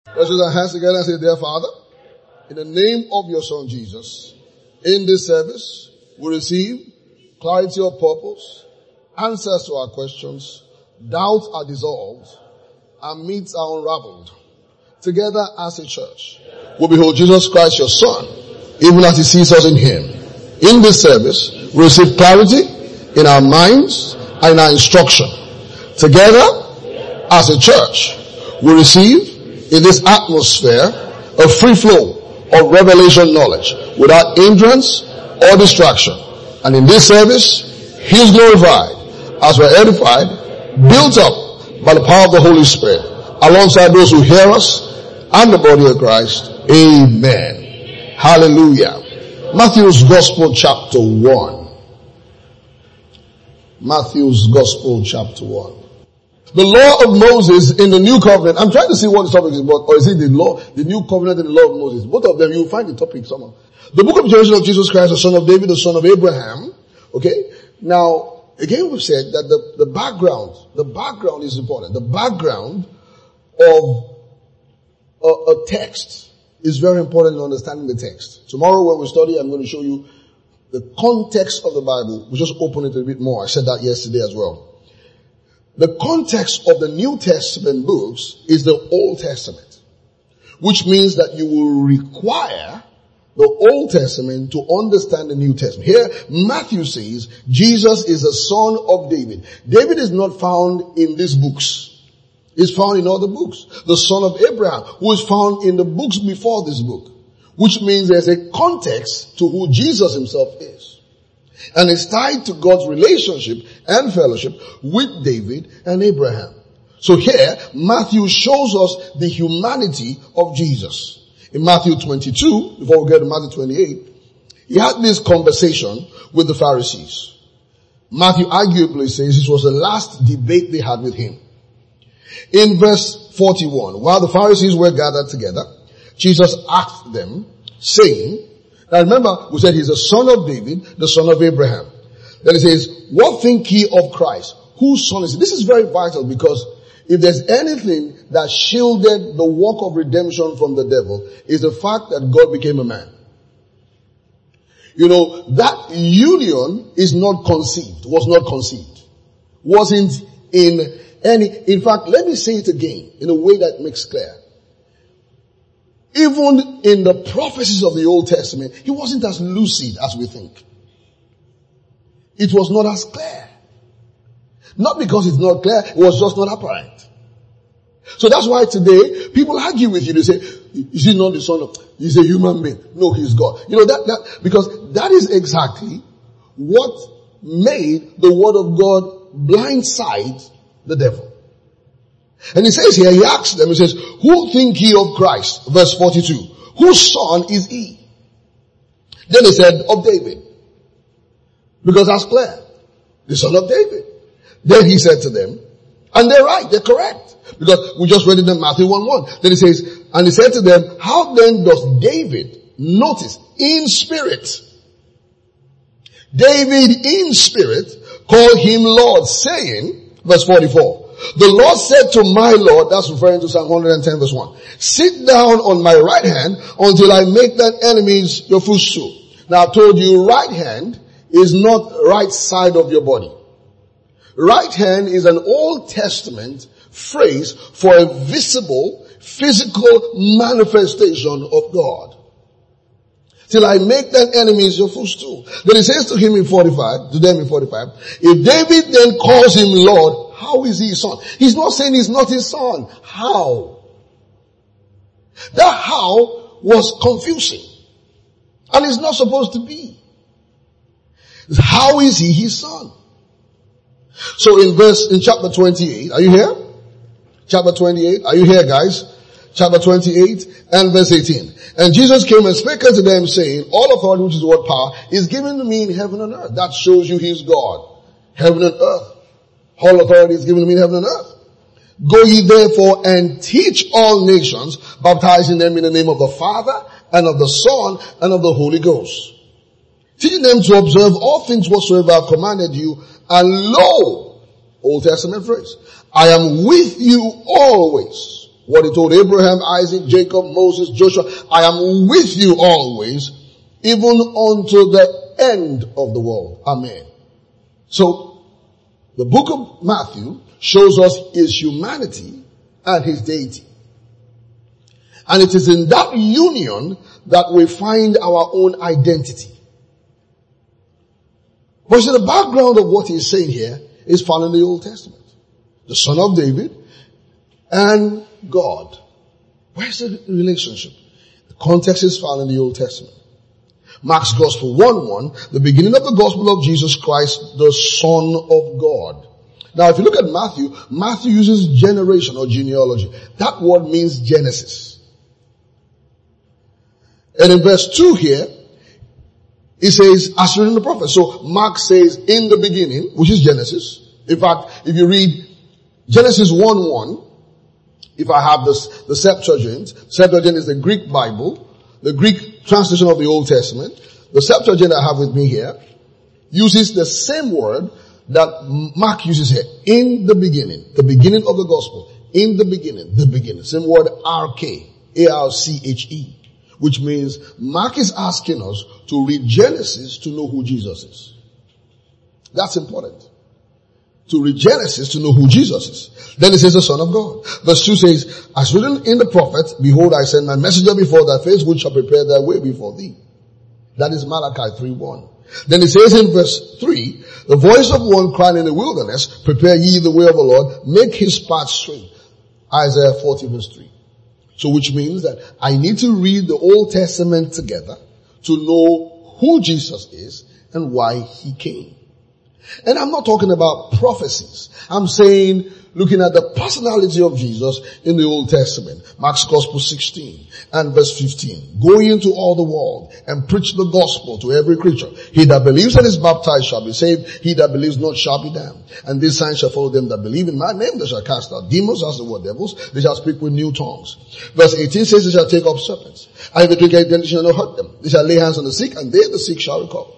Let's use our hands together and say, Dear Father, in the name of your Son Jesus, in this service, we receive clarity of purpose, answers to our questions, doubts are dissolved, and myths are unraveled. Together as a church, we behold Jesus Christ, your Son, even as he sees us in him. In this service, we receive clarity in our minds and in our instruction. Together as a church, we receive in this atmosphere a free flow of revelation knowledge without hindrance or distraction. And in this service, he is glorified as we're edified, built up by the power of the Holy Spirit, alongside those who hear us and the body of Christ. Amen. Hallelujah. Matthew's Gospel chapter 1. Matthew's Gospel chapter 1. The law of Moses in the new covenant. I'm trying to see what the topic is about. Or is it the law, the new covenant and the law of Moses? Both of them, you'll find the topic somewhere. The book of generation of Jesus Christ, the son of David, the son of Abraham. Okay? Now, again we've said that the background is important. The background of a text is very important in understanding the text. Tomorrow when we study, I'm going to show you the context of the Bible. We'll just open it a bit more. I said that yesterday as well. The context of the New Testament books is the Old Testament, which means that you will require the Old Testament to understand the New Testament. Here, Matthew says Jesus is the son of David. David is not found in these books. He's found in other books. The son of Abraham, who is found in the books before this book, which means there's a context to who Jesus himself is. And it's tied to God's relationship and fellowship with David and Abraham. So here, Matthew shows us the humanity of Jesus. In Matthew 22, before we get to Matthew 28, he had this conversation with the Pharisees. Matthew arguably says this was the last debate they had with him. In verse 41, while the Pharisees were gathered together, Jesus asked them, saying, now remember, we said he's the son of David, the son of Abraham. Then he says, what think ye of Christ? Whose son is he? This is very vital because if there's anything that shielded the work of redemption from the devil, is the fact that God became a man. You know, that union is not conceived, was not conceived. Wasn't in fact, let me say it again in a way that makes clear. Even in the prophecies of the Old Testament, he wasn't as lucid as we think. It was not as clear. Not because it's not clear, it was just not apparent. So that's why today, people argue with you. They say, is he not the son of, he's a human being. No, he's God. You know, because that is exactly what made the word of God blindside the devil. And he says here, he asks them, he says, who think ye of Christ? Verse 42. Whose son is he? Then he said, of David. Because that's clear. The son of David. Then he said to them, and they're right, they're correct. Because we just read it in Matthew 1:1. Then he says, and he said to them, how then does David, notice, in spirit, David in spirit, call him Lord, saying, verse 44, the Lord said to my Lord, that's referring to Psalm 110 verse 1, sit down on my right hand until I make thine enemies your footstool. Now I told you right hand is not right side of your body. Right hand is an Old Testament phrase for a visible, physical manifestation of God. Till I make thine enemies your footstool. Then he says to him in 45, to them in 45, if David then calls him Lord, how is he his son? He's not saying he's not his son. How? That how was confusing. And it's not supposed to be. How is he his son? So in chapter 28, are you here? Chapter 28, are you here guys? Chapter 28 and verse 18. And Jesus came and spake unto them saying, all authority, which is the word power, is given to me in heaven and earth. That shows you he's God. Heaven and earth. All authority is given to me in heaven and earth. Go ye therefore and teach all nations, baptizing them in the name of the Father and of the Son and of the Holy Ghost. Teaching them to observe all things whatsoever I have commanded you. And lo, Old Testament phrase, I am with you always. What he told Abraham, Isaac, Jacob, Moses, Joshua, I am with you always, even unto the end of the world. Amen. So, the book of Matthew shows us his humanity and his deity. And it is in that union that we find our own identity. But the background of what he's saying here is found in the Old Testament. The Son of David and God. Where's the relationship? The context is found in the Old Testament. Mark's Gospel 1:1, the beginning of the Gospel of Jesus Christ, the Son of God. Now if you look at Matthew, Matthew uses generation or genealogy. That word means Genesis. And in verse 2 here, it says, as written in the prophet. So Mark says, in the beginning, which is Genesis. In fact, if you read Genesis 1:1, if I have the Septuagint is the Greek Bible, the Greek translation of the Old Testament. The Septuagint I have with me here uses the same word that Mark uses here. In the beginning of the gospel. In the beginning. Same word arche, A-R-C-H-E. Which means Mark is asking us to read Genesis to know who Jesus is. That's important. To read Genesis to know who Jesus is. Then it says the Son of God. Verse 2 says, as written in the prophet, behold, I send my messenger before thy face, which shall prepare thy way before thee. That is Malachi 3:1. Then it says in verse 3, the voice of one crying in the wilderness, prepare ye the way of the Lord, make his path straight. Isaiah 40 verse 3. So which means that I need to read the Old Testament together to know who Jesus is and why he came. And I'm not talking about prophecies. I'm saying looking at the personality of Jesus in the Old Testament. Mark's Gospel 16 and verse 15. Go into all the world and preach the gospel to every creature. He that believes and is baptized shall be saved. He that believes not shall be damned. And this sign shall follow them that believe in my name. They shall cast out demons, as the word devils. They shall speak with new tongues. Verse 18 says they shall take up serpents. And if they drink anything, they shall not hurt them. They shall lay hands on the sick, and they, the sick, shall recover.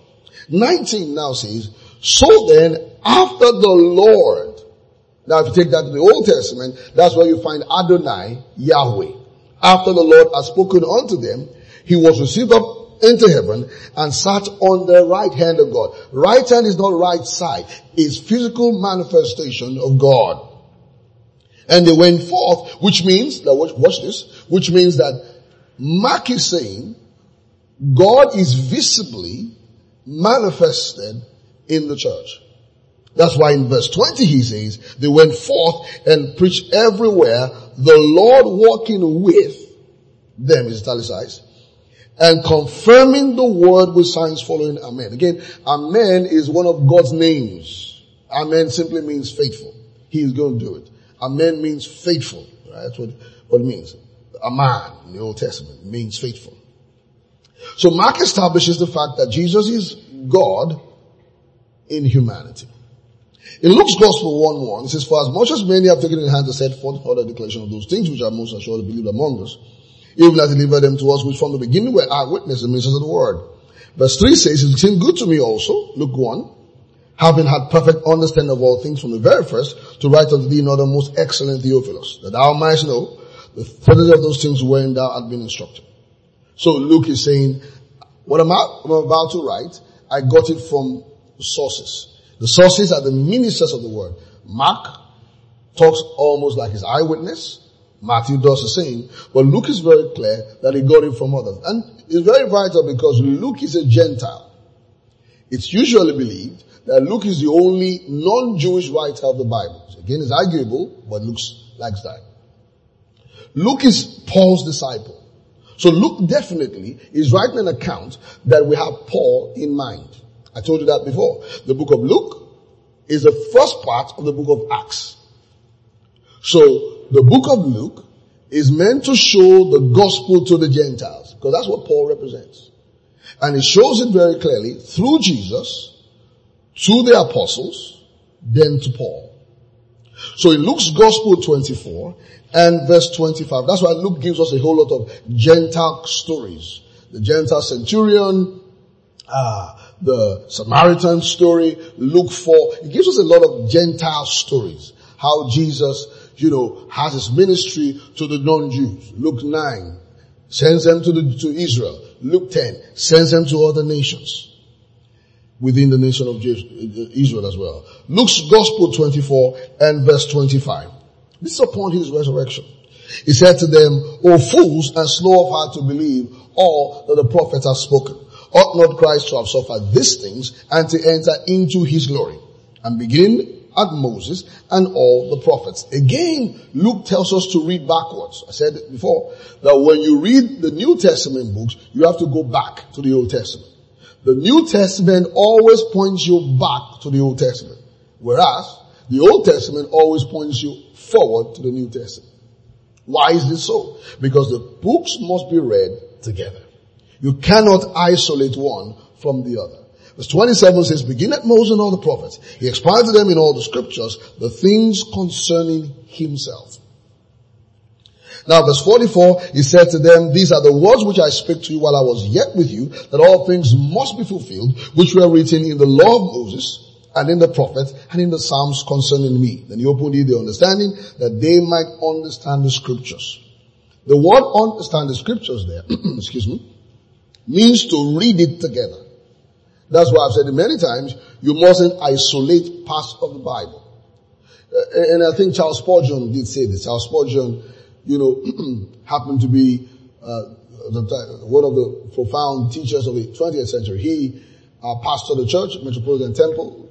19 now says, so then, after the Lord, now if you take that to the Old Testament, that's where you find Adonai, Yahweh. After the Lord had spoken unto them, he was received up into heaven and sat on the right hand of God. Right hand is not right side. It's physical manifestation of God. And they went forth, which means, now watch this, which means that Mark is saying God is visibly manifested in the church. That's why in verse 20 he says, they went forth and preached everywhere, the Lord walking with them, is italicized, and confirming the word with signs following. Amen. Again, Amen is one of God's names. Amen simply means faithful. He is going to do it. Amen means faithful. Right? That's what it means. Amen in the Old Testament means faithful. So Mark establishes the fact that Jesus is God in humanity. In Luke's Gospel 1:1, it says, for as much as many have taken in hand to set forth for the declaration of those things which are most assuredly believed among us, even as delivered them to us, which from the beginning were eyewitnesses and ministers of the word. Verse 3 says, it seemed good to me also, Luke 1, having had perfect understanding of all things from the very first, to write unto thee in order most excellent Theophilus, that thou mightest know the further of those things wherein thou art been instructed. So Luke is saying, what I'm about to write, I got it from sources. The sources are the ministers of the word. Mark talks almost like his eyewitness. Matthew does the same. But Luke is very clear that he got it from others. And it's very vital because Luke is a Gentile. It's usually believed that Luke is the only non-Jewish writer of the Bible. So again, it's arguable, but Luke likes that. Luke is Paul's disciple. So Luke definitely is writing an account that we have Paul in mind. I told you that before. The book of Luke is the first part of the book of Acts. So the book of Luke is meant to show the gospel to the Gentiles, because that's what Paul represents. And it shows it very clearly through Jesus, to the apostles, then to Paul. So in Luke's Gospel 24 and verse 25, that's why Luke gives us a whole lot of Gentile stories. The Gentile centurion, the Samaritan story, Luke 4. It gives us a lot of Gentile stories. How Jesus has his ministry to the non-Jews. Luke 9 sends them to Israel. Luke 10 sends them to other nations within the nation of Israel as well. Luke's Gospel 24 and verse 25. This is upon his resurrection. He said to them, O fools and slow of heart to believe all that the prophets have spoken. Ought not Christ to have suffered these things and to enter into his glory? And begin at Moses and all the prophets. Again, Luke tells us to read backwards. I said it before, that when you read the New Testament books, you have to go back to the Old Testament. The New Testament always points you back to the Old Testament, whereas the Old Testament always points you forward to the New Testament. Why is this so? Because the books must be read together. You cannot isolate one from the other. Verse 27 says, begin at Moses and all the prophets. He expounded to them in all the scriptures the things concerning himself. Now verse 44, he said to them, these are the words which I spake to you while I was yet with you, that all things must be fulfilled, which were written in the law of Moses, and in the prophets, and in the Psalms concerning me. Then he opened the understanding, that they might understand the scriptures. The word understand the scriptures there, excuse me, means to read it together. That's why I've said it many times, you mustn't isolate parts of the Bible. And I think Charles Spurgeon did say this. Charles Spurgeon, happened to be one of the profound teachers of the 20th century. He pastored the church, Metropolitan Temple,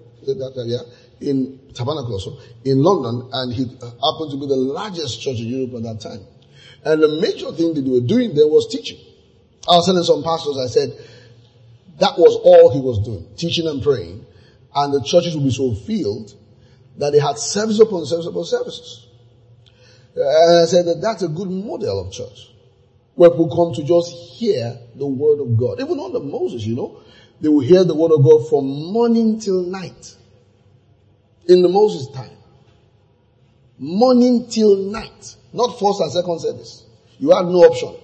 in Tabernacle also, in London, and he happened to be the largest church in Europe at that time. And the major thing that they were doing there was teaching. I was telling some pastors, I said, that was all he was doing, teaching and praying, and the churches would be so filled that they had service upon service upon services. And I said that that's a good model of church, where people come to just hear the word of God. Even under Moses, they will hear the word of God from morning till night. In the Moses time. Morning till night. Not first and second service. You had no option.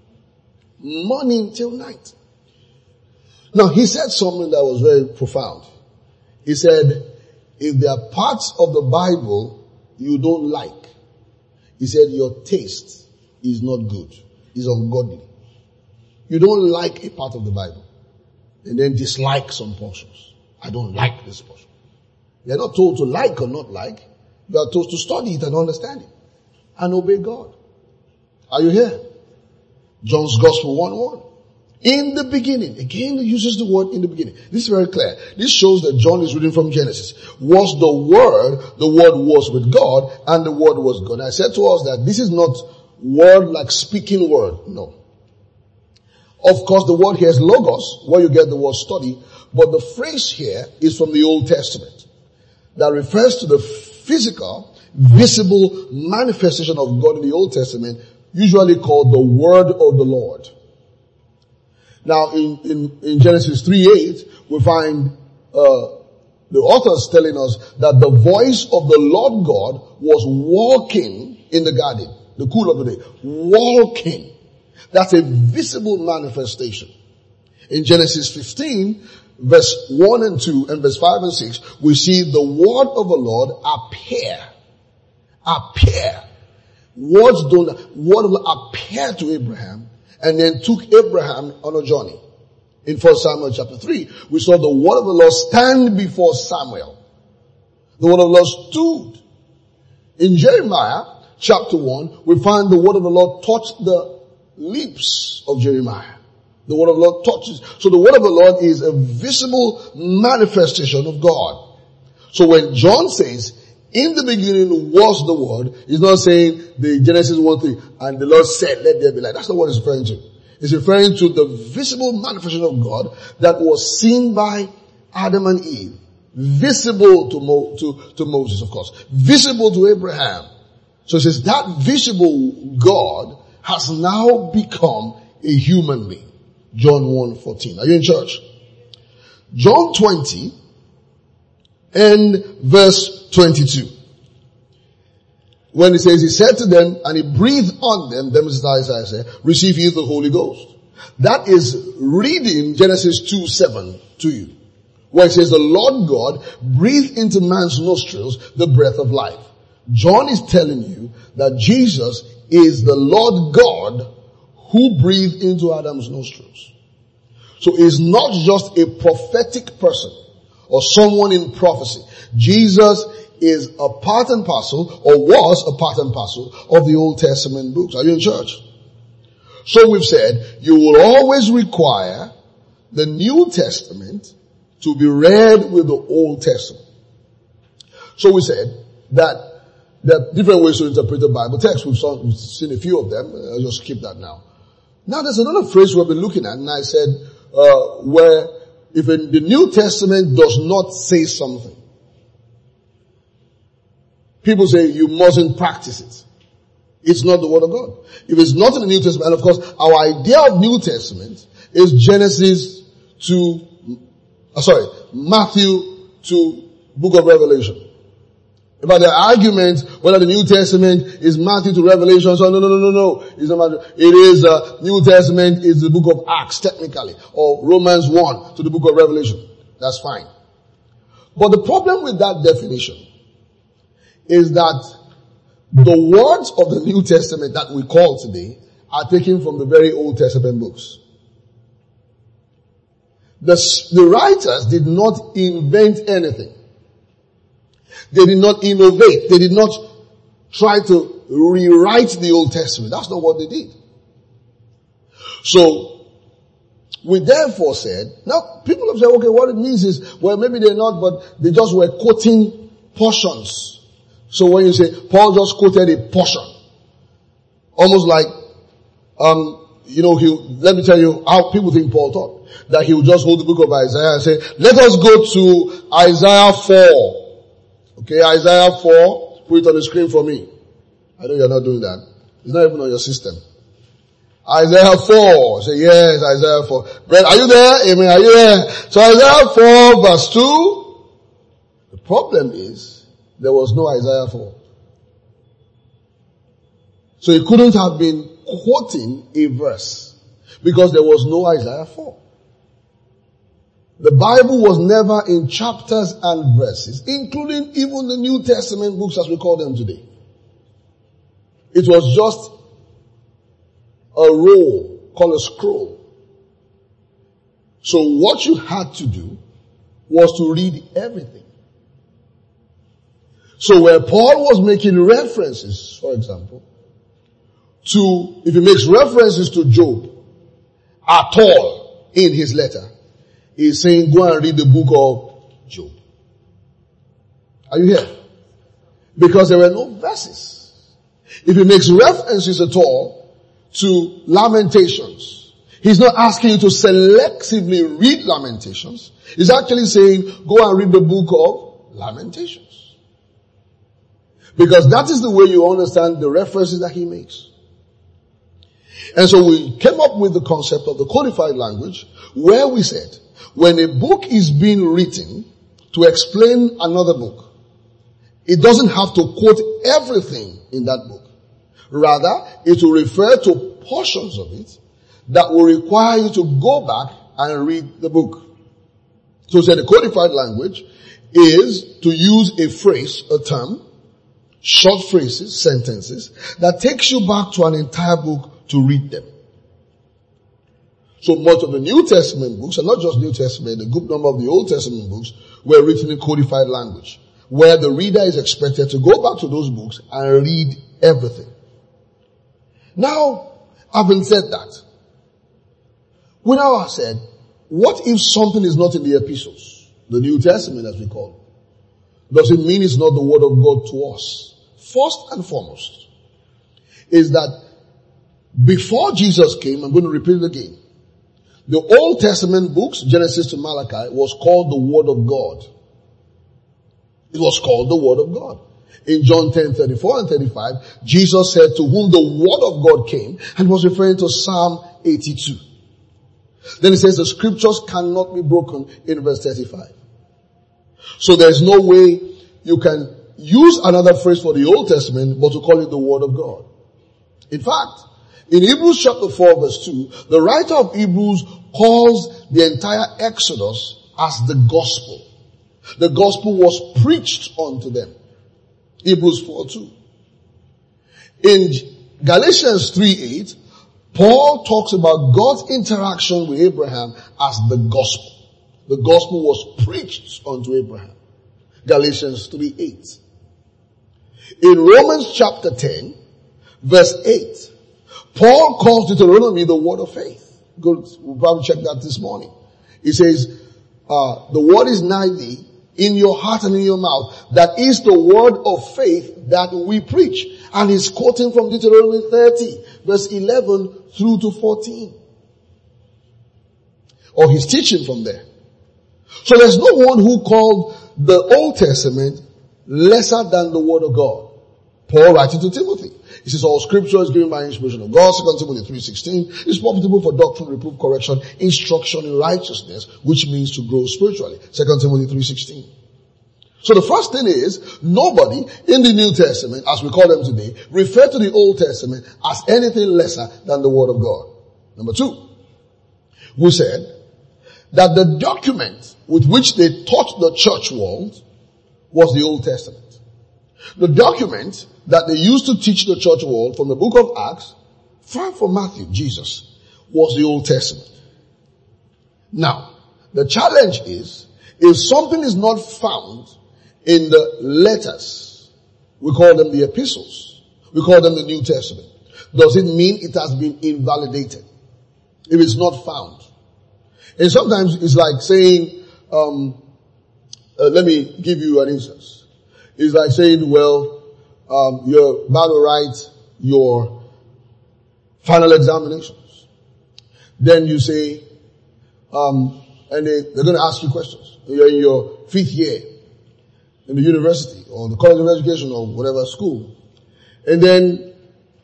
Morning till night. Now he said something that was very profound. He said, if there are parts of the Bible you don't like, he said your taste is not good. It's ungodly. You don't like a part of the Bible and then dislike some portions. I don't like this portion. You're not told to like or not like. You are told to study it and understand it and obey God. Are you here? John's Gospel 1:1. In the beginning, again he uses the word in the beginning. This is very clear. This shows that John is reading from Genesis. Was the word was with God, and the word was God. I said to us that this is not word like speaking word. No. Of course the word here is logos, where you get the word study, but the phrase here is from the Old Testament that refers to the physical, visible manifestation of God in the Old Testament, usually called the word of the Lord. Now in Genesis 3:8, we find, the authors telling us that the voice of the Lord God was walking in the garden, the cool of the day. Walking. That's a visible manifestation. In Genesis 15, verse 1 and 2 and verse 5 and 6, we see the word of the Lord appear. Appear. Word will appear to Abraham, and then took Abraham on a journey. In 1 Samuel chapter 3, we saw the word of the Lord stand before Samuel. The word of the Lord stood. In Jeremiah chapter 1, we find the word of the Lord touched the lips of Jeremiah. The word of the Lord touches. So the word of the Lord is a visible manifestation of God. So when John says, in the beginning was the word, he's not saying the Genesis 1:3, and the Lord said, let there be light. That's not what he's referring to. He's referring to the visible manifestation of God that was seen by Adam and Eve. Visible to Moses, of course. Visible to Abraham. So it says that visible God has now become a human being. John 1:14. Are you in church? John 20 and verse 22. When he says, he said to them, and he breathed on them, Isaiah said, receive ye the Holy Ghost. That is reading Genesis 2:7 to you. Where it says, the Lord God breathed into man's nostrils the breath of life. John is telling you that Jesus is the Lord God who breathed into Adam's nostrils. So he's not just a prophetic person or someone in prophecy. Jesus is a part and parcel, or was a part and parcel of the Old Testament books. Are you in church? So we've said you will always require the New Testament to be read with the Old Testament. So we said that there are different ways to interpret the Bible text. We've seen a few of them. I'll just skip that now. Now there's another phrase we've been looking at, and I said, where if the New Testament does not say something, people say you mustn't practice it. It's not the Word of God. If it's not in the New Testament, and of course our idea of New Testament is Matthew to Book of Revelation. About the argument whether the New Testament is Matthew to Revelation, so no. It's not Matthew. It is, New Testament is the book of Acts technically, or Romans 1 to the book of Revelation. That's fine. But the problem with that definition is that the words of the New Testament that we call today are taken from the very Old Testament books. The writers did not invent anything. They did not innovate. They did not try to rewrite the Old Testament. That's not what they did. So, we therefore said, now people have said, okay, what it means is, well, maybe they're not, but they just were quoting portions. So when you say, Paul just quoted a portion, almost like, let me tell you how people think Paul taught. That he would just hold the book of Isaiah and say, let us go to Isaiah 4. Okay, Isaiah 4, put it on the screen for me. I know you're not doing that. It's not even on your system. Isaiah 4. Say, yes, Isaiah 4. Brett, are you there? Amen. Are you there? So Isaiah 4 verse 2. The problem is, there was no Isaiah 4. So he couldn't have been quoting a verse because there was no Isaiah 4. The Bible was never in chapters and verses, including even the New Testament books as we call them today. It was just a roll, called a scroll. So what you had to do was to read everything. So where Paul was making references, for example, if he makes references to Job at all in his letter, he's saying, go and read the book of Job. Are you here? Because there were no verses. If he makes references at all to Lamentations, he's not asking you to selectively read Lamentations. He's actually saying, go and read the book of Lamentations. Because that is the way you understand the references that he makes. And so we came up with the concept of the codified language, where we said, when a book is being written to explain another book, it doesn't have to quote everything in that book. Rather, it will refer to portions of it that will require you to go back and read the book. So the codified language is to use a phrase, a term, short phrases, sentences, that takes you back to an entire book to read them. So much of the New Testament books, and not just New Testament, a good number of the Old Testament books were written in codified language, where the reader is expected to go back to those books and read everything. Now, having said that, we now have said, what if something is not in the epistles, the New Testament as we call it? Does it mean it's not the word of God to us? First and foremost, is that before Jesus came, I'm going to repeat it again, the Old Testament books, Genesis to Malachi, was called the Word of God. It was called the Word of God. In John 10:34 and 35, Jesus said to whom the Word of God came, and was referring to Psalm 82. Then he says the scriptures cannot be broken in verse 35. So there's no way you can use another phrase for the Old Testament but to call it the Word of God. In fact, in Hebrews chapter 4 verse 2, the writer of Hebrews calls the entire Exodus as the gospel. The gospel was preached unto them. Hebrews 4:2. In Galatians 3:8, Paul talks about God's interaction with Abraham as the gospel. The gospel was preached unto Abraham. Galatians 3:8. In Romans chapter 10, verse 8, Paul calls Deuteronomy the word of faith. Good. We'll probably check that this morning. He says, the word is nigh thee, in your heart and in your mouth. That is the word of faith that we preach. And he's quoting from Deuteronomy 30, verse 11 through to 14. Or he's teaching from there. So there's no one who called the Old Testament lesser than the word of God. Paul writing to Timothy. He says, all scripture is given by inspiration of God. 2 Timothy 3:16 is profitable for doctrine, reproof, correction, instruction in righteousness, which means to grow spiritually. 2 Timothy 3:16. So the first thing is, nobody in the New Testament, as we call them today, refer to the Old Testament as anything lesser than the Word of God. Number two, we said that the document with which they taught the church world was the Old Testament. The document that they used to teach the church world from the book of Acts, far from Matthew, Jesus, was the Old Testament. Now, the challenge is, if something is not found in the letters, we call them the epistles, we call them the New Testament, does it mean it has been invalidated? If it's not found. And sometimes it's like saying, let me give you an instance. It's like saying, well, you're about to write your final examinations. Then you say, and they're going to ask you questions. You're in your 5th year in the university or the college of education or whatever school. And then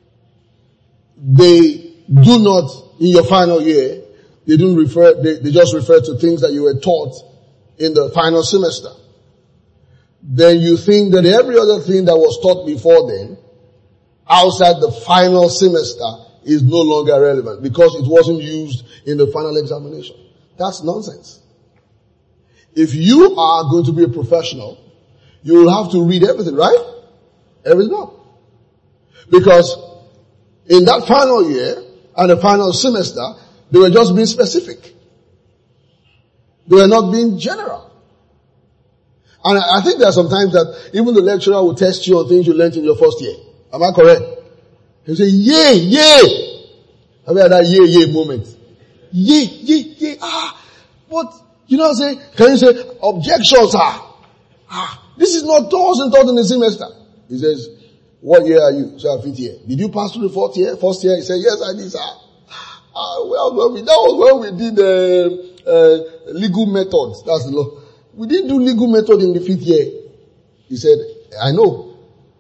they do not, in your final year, they just refer to things that you were taught in the final semester. Then you think that every other thing that was taught before then, outside the final semester, is no longer relevant because it wasn't used in the final examination. That's nonsense. If you are going to be a professional, you will have to read everything, right? Everything up. Because in that final year and the final semester, they were just being specific. They were not being general. And I think there are some times that even the lecturer will test you on things you learned in your first year. Am I correct? He'll say, yay, yay. Have you had that yay, yay moment? Yay, yay, yay. But, you know what I'm saying? Can you say, objections are, this is not wasn't taught in the semester. He says, what year are you? So 5th year. Did you pass through the 4th year? First year? He said, yes, I did, sir. That was when we did, legal methods. That's the law. We didn't do legal method in the 5th year. He said, I know.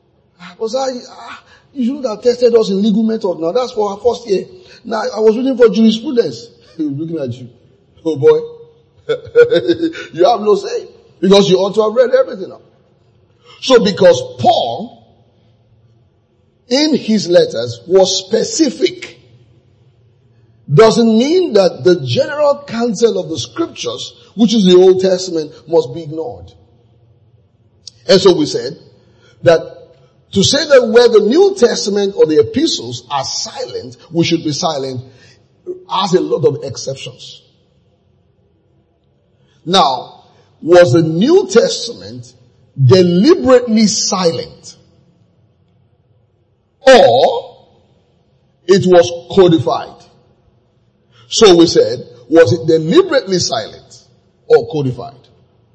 You shouldn't have tested us in legal method. Now that's for our first year. Now I was reading for jurisprudence. He was looking at you. Oh boy. You have no say. Because you ought to have read everything up. So because Paul, in his letters, was specific, doesn't mean that the general counsel of the scriptures, which is the Old Testament, must be ignored. And so we said that to say that where the New Testament or the epistles are silent, we should be silent, has a lot of exceptions. Now, was the New Testament deliberately silent? Or it was codified? So we said, was it deliberately silent or codified?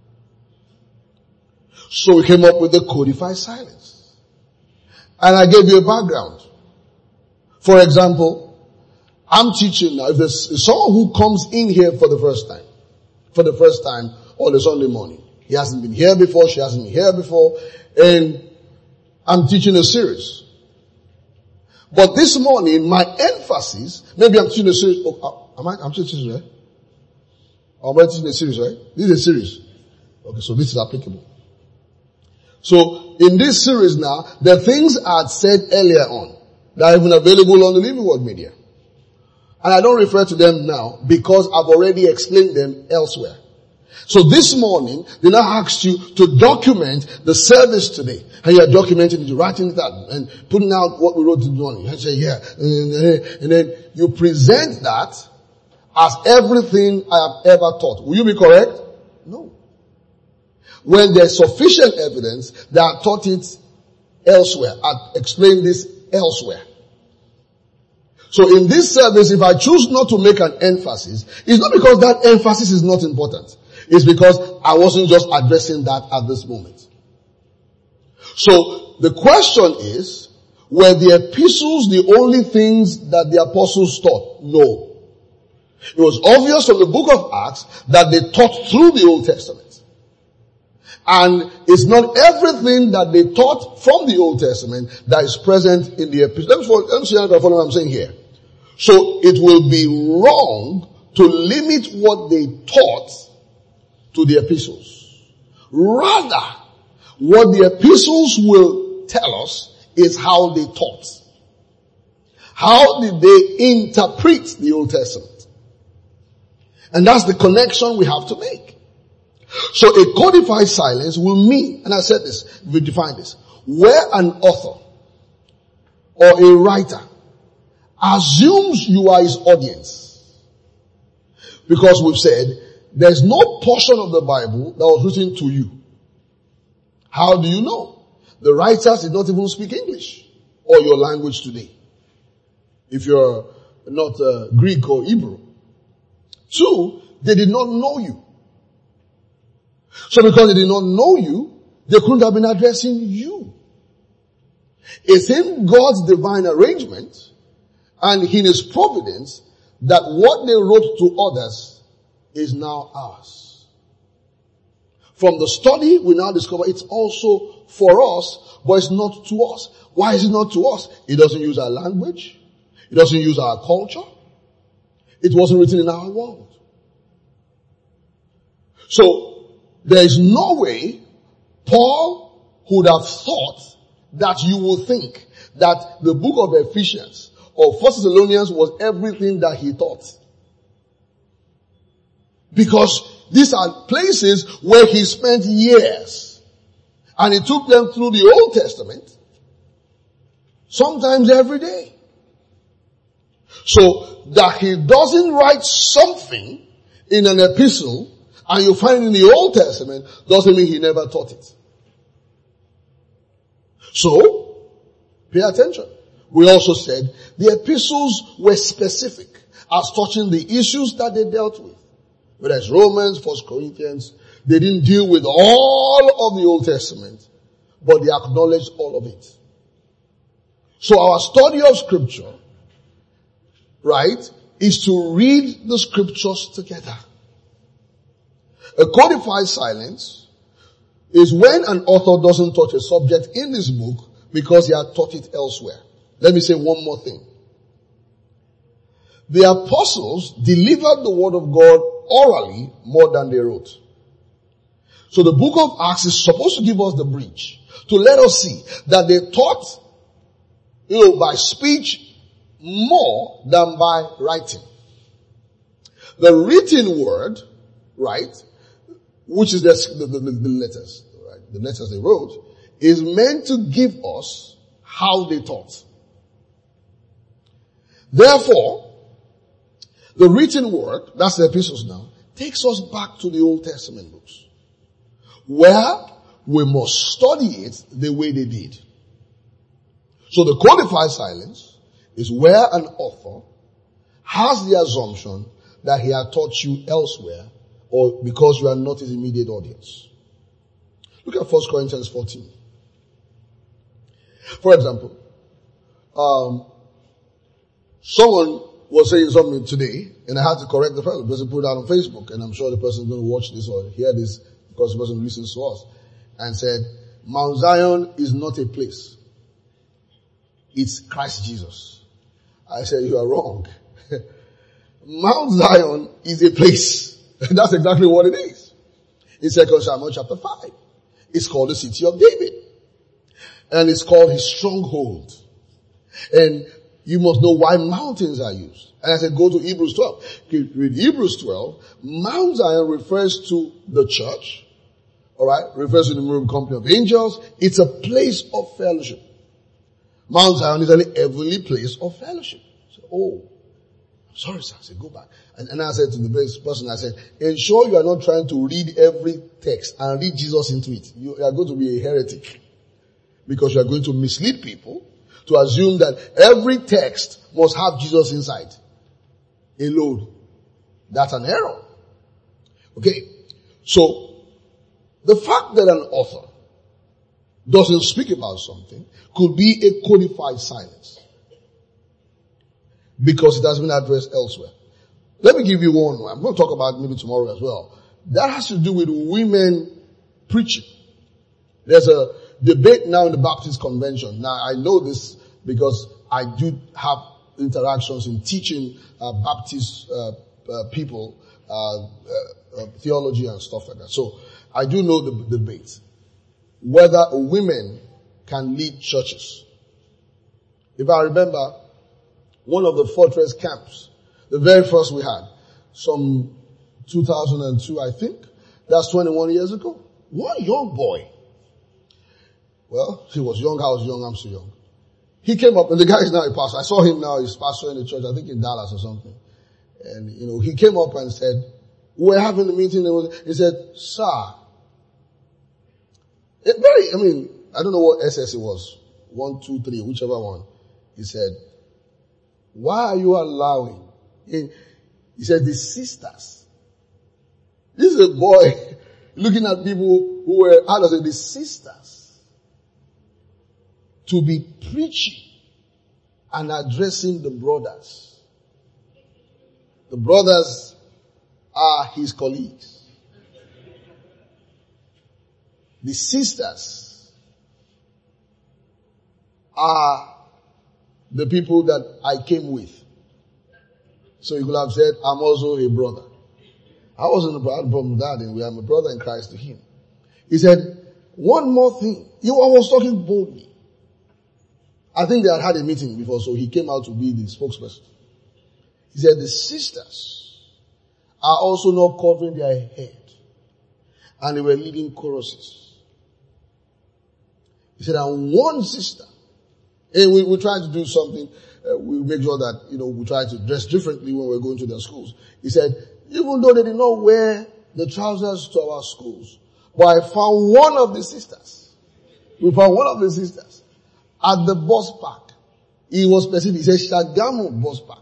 So we came up with the codified silence. And I gave you a background. For example, I'm teaching now, if there's someone who comes in here for the first time on a Sunday morning, he hasn't been here before, she hasn't been here before, and I'm teaching a series. But this morning, my emphasis, maybe I'm teaching a series, I'm teaching a series, right? I'm teaching a series, right? This is a series. Okay, so this is applicable. So, in this series now, the things I had said earlier on, that are even available on the Living Word Media. And I don't refer to them now, because I've already explained them elsewhere. So this morning, they now asked you to document the service today. And you are documenting it, writing it out, and putting out what we wrote this morning. And say, yeah. And then you present that as everything I have ever taught. Will you be correct? No. When there's sufficient evidence that I taught it elsewhere, I explained this elsewhere. So in this service, if I choose not to make an emphasis, it's not because that emphasis is not important. It's because I wasn't just addressing that at this moment. So the question is, were the epistles the only things that the apostles taught? No. It was obvious from the book of Acts that they taught through the Old Testament. And it's not everything that they taught from the Old Testament that is present in the epistles. Let me see if I follow what I'm saying here. So it will be wrong to limit what they taught to the epistles. Rather, what the epistles will tell us is how they taught. How did they interpret the Old Testament? And that's the connection we have to make. So a codified silence will mean, and I said this, we define this, where an author or a writer assumes you are his audience. Because we've said, there's no portion of the Bible that was written to you. How do you know? The writers did not even speak English or your language today. If you're not Greek or Hebrew. 2, they did not know you. So because they did not know you, they couldn't have been addressing you. It's in God's divine arrangement and in His providence that what they wrote to others is now ours. From the study, we now discover it's also for us, but it's not to us. Why is it not to us? It doesn't use our language. It doesn't use our culture. It wasn't written in our world. So, there is no way Paul would have thought that you will think that the book of Ephesians or 1 Thessalonians was everything that he taught. Because these are places where he spent years. And he took them through the Old Testament. Sometimes every day. So that he doesn't write something in an epistle and you find it in the Old Testament doesn't mean he never taught it. So, pay attention. We also said the epistles were specific as touching the issues that they dealt with. Whether it's Romans, 1 Corinthians, they didn't deal with all of the Old Testament, but they acknowledged all of it. So our study of scripture, right, is to read the scriptures together. A codified silence is when an author doesn't touch a subject in this book because he had taught it elsewhere. Let me say one more thing. The apostles delivered the word of God orally more than they wrote. So the book of Acts is supposed to give us the bridge to let us see that they taught, by speech more than by writing. The written word, right, which is the letters, right, the letters they wrote, is meant to give us how they taught. Therefore, the written word, that's the epistles now, takes us back to the Old Testament books, where we must study it the way they did. So the codified silence is where an author has the assumption that he had taught you elsewhere or because you are not his immediate audience. Look at 1 Corinthians 14. For example, someone was saying something today, and I had to correct the person. The person put it out on Facebook, and I'm sure the person is going to watch this or hear this because the person listens to us, and said, Mount Zion is not a place. It's Christ Jesus. I said, you are wrong. Mount Zion is a place. That's exactly what it is. In 2 Samuel chapter 5. It's called the city of David. And it's called his stronghold. And You must know why mountains are used. And I said, go to Hebrews 12. Read Hebrews 12. Mount Zion refers to the church. Alright? Refers to the room company of angels. It's a place of fellowship. Mount Zion is a heavenly place of fellowship. So, oh, I'm sorry, sir. I said, go back. And I said to the best person, I said, ensure you are not trying to read every text and read Jesus into it. You are going to be a heretic. Because you are going to mislead people to assume that every text must have Jesus inside. Alone. That's an error. Okay. So, the fact that an author doesn't speak about something could be a codified silence. Because it has been addressed elsewhere. Let me give you one. I'm going to talk about maybe tomorrow as well. That has to do with women preaching. There's a debate now in the Baptist Convention. Now I know this because I do have interactions in teaching Baptist people theology and stuff like that. So I do know the debate. Whether women can lead churches. If I remember, one of the fortress camps, the very first we had, some 2002 I think, that's 21 years ago. One young boy. Well, he was young, I was young, I'm so young. He came up, and the guy is now a pastor. I saw him now, he's pastoring the church, I think in Dallas or something. And, he came up and said, we're having a meeting, he said, sir, I don't know what SS it was, 1, 2, 3, whichever one. He said, why are you allowing? He said, the sisters. This is a boy looking at people who were, the sisters, to be preaching and addressing the brothers. The brothers are his colleagues. The sisters are the people that I came with. So you could have said, I'm also a brother. I wasn't a problem with that, and I'm a brother in Christ to him. He said, one more thing. I was talking boldly. I think they had a meeting before, so he came out to be the spokesperson. He said, the sisters are also not covering their head. And they were leading choruses. He said, and one sister, and we try to do something, we make sure that, we try to dress differently when we're going to their schools. He said, even though they did not wear the trousers to our schools, but I found one of the sisters. We found one of the sisters at the bus park. He was specific. He said, Shagamu bus park.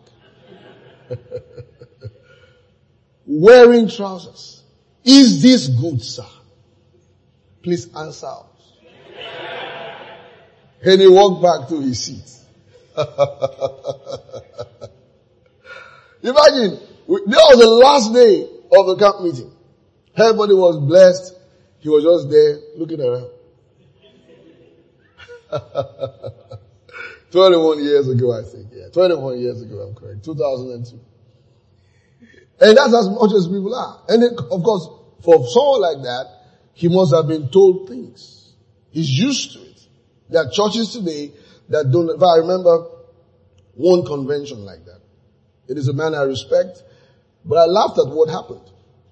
Wearing trousers. Is this good, sir? Please answer us. And he walked back to his seat. Imagine, that was the last day of the camp meeting. Everybody was blessed. He was just there looking around. 21 years ago, I think. Yeah, 21 years ago, I'm correct. 2002. And that's as much as people are. And then, of course, for someone like that, he must have been told things. He's used to it. There are churches today that don't, if I remember one convention like that. It is a man I respect, but I laughed at what happened.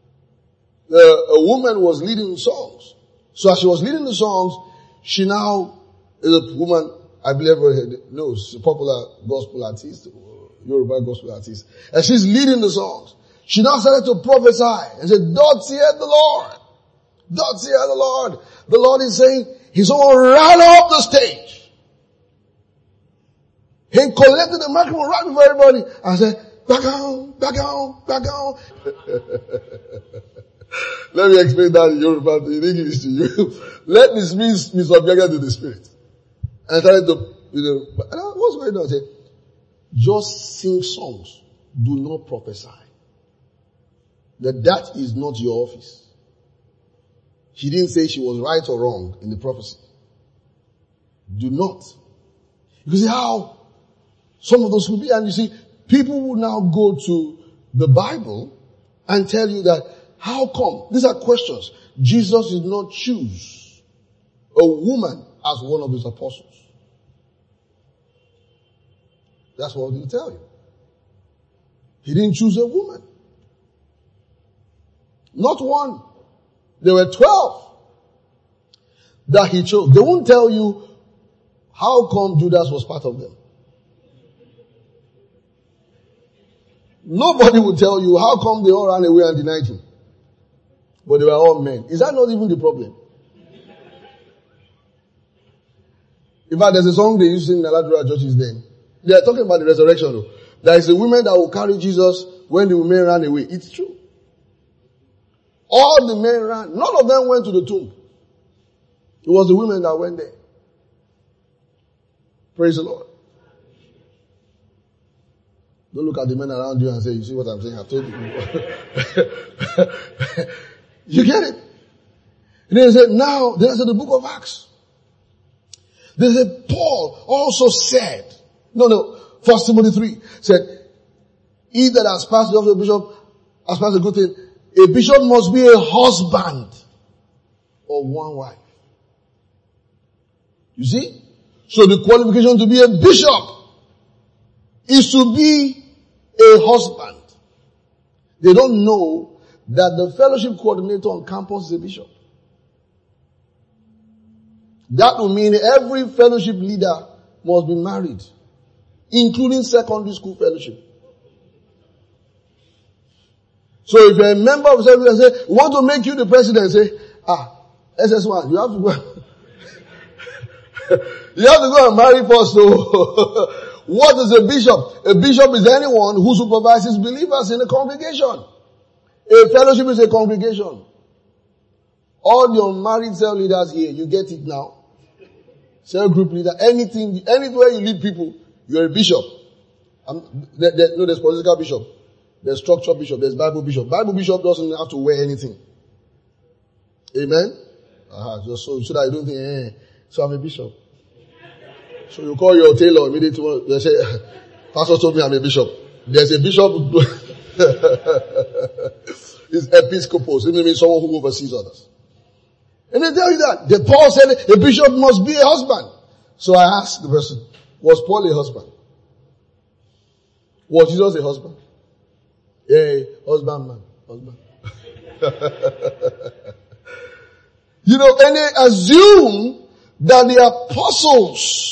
A woman was leading songs. So as she was leading the songs, she now is a woman, I believe, she's a popular gospel artist, Yoruba gospel artist. And she's leading the songs. She now started to prophesy and said, thus saith the Lord. Thus saith the Lord. The Lord is saying, someone ran up the stage. He collected the microphone right before everybody and said, back on, back on, back on. Let me explain that in Yoruba, in English to you. Let this be subjected to the Spirit. And I started to, what's going on? I said, just sing songs. Do not prophesy. That is not your office. She didn't say she was right or wrong in the prophecy. Do not. You see how some of those will be, and you see, people will now go to the Bible and tell you that, how come? These are questions. Jesus did not choose a woman as one of his apostles. That's what he'll tell you. He didn't choose a woman. Not one. There were 12 that he chose. They won't tell you how come Judas was part of them. Nobody will tell you how come they all ran away and denied him. But they were all men. Is that not even the problem? In fact, there's a song they used to sing in Aladura churches then. They are talking about the resurrection though. There is a woman that will carry Jesus when the women ran away. It's true. All the men ran. None of them went to the tomb. It was the women that went there. Praise the Lord. Don't look at the men around you and say, you see what I'm saying? I've told you. You get it? And then he said, now, then I said the book of Acts. They said, Paul also said, First Timothy 3 said, he that has passed the office of bishop has passed a good thing. A bishop must be a husband of one wife. You see? So the qualification to be a bishop is to be a husband. They don't know that the fellowship coordinator on campus is a bishop. That will mean every fellowship leader must be married, including secondary school fellowship. So if you're a member of something and say, we want to make you the president, say, SS1, you have to go. You have to go and marry first. So, what is a bishop? A bishop is anyone who supervises believers in a congregation. A fellowship is a congregation. All your married cell leaders here, you get it now. Cell group leader, anywhere you lead people, you're a bishop. There's political bishop. There's structural bishop. There's Bible bishop. Bible bishop doesn't have to wear anything. Amen? Just so that you don't think, so I'm a bishop. So you call your tailor immediately, they say, Pastor told me I'm a bishop. There's a bishop, it's episcopos, it means someone who oversees others. And they tell you that. The Paul said a bishop must be a husband. So I asked the person, was Paul a husband? Was Jesus a husband? Yeah, husband man. Husband. And they assume that the apostles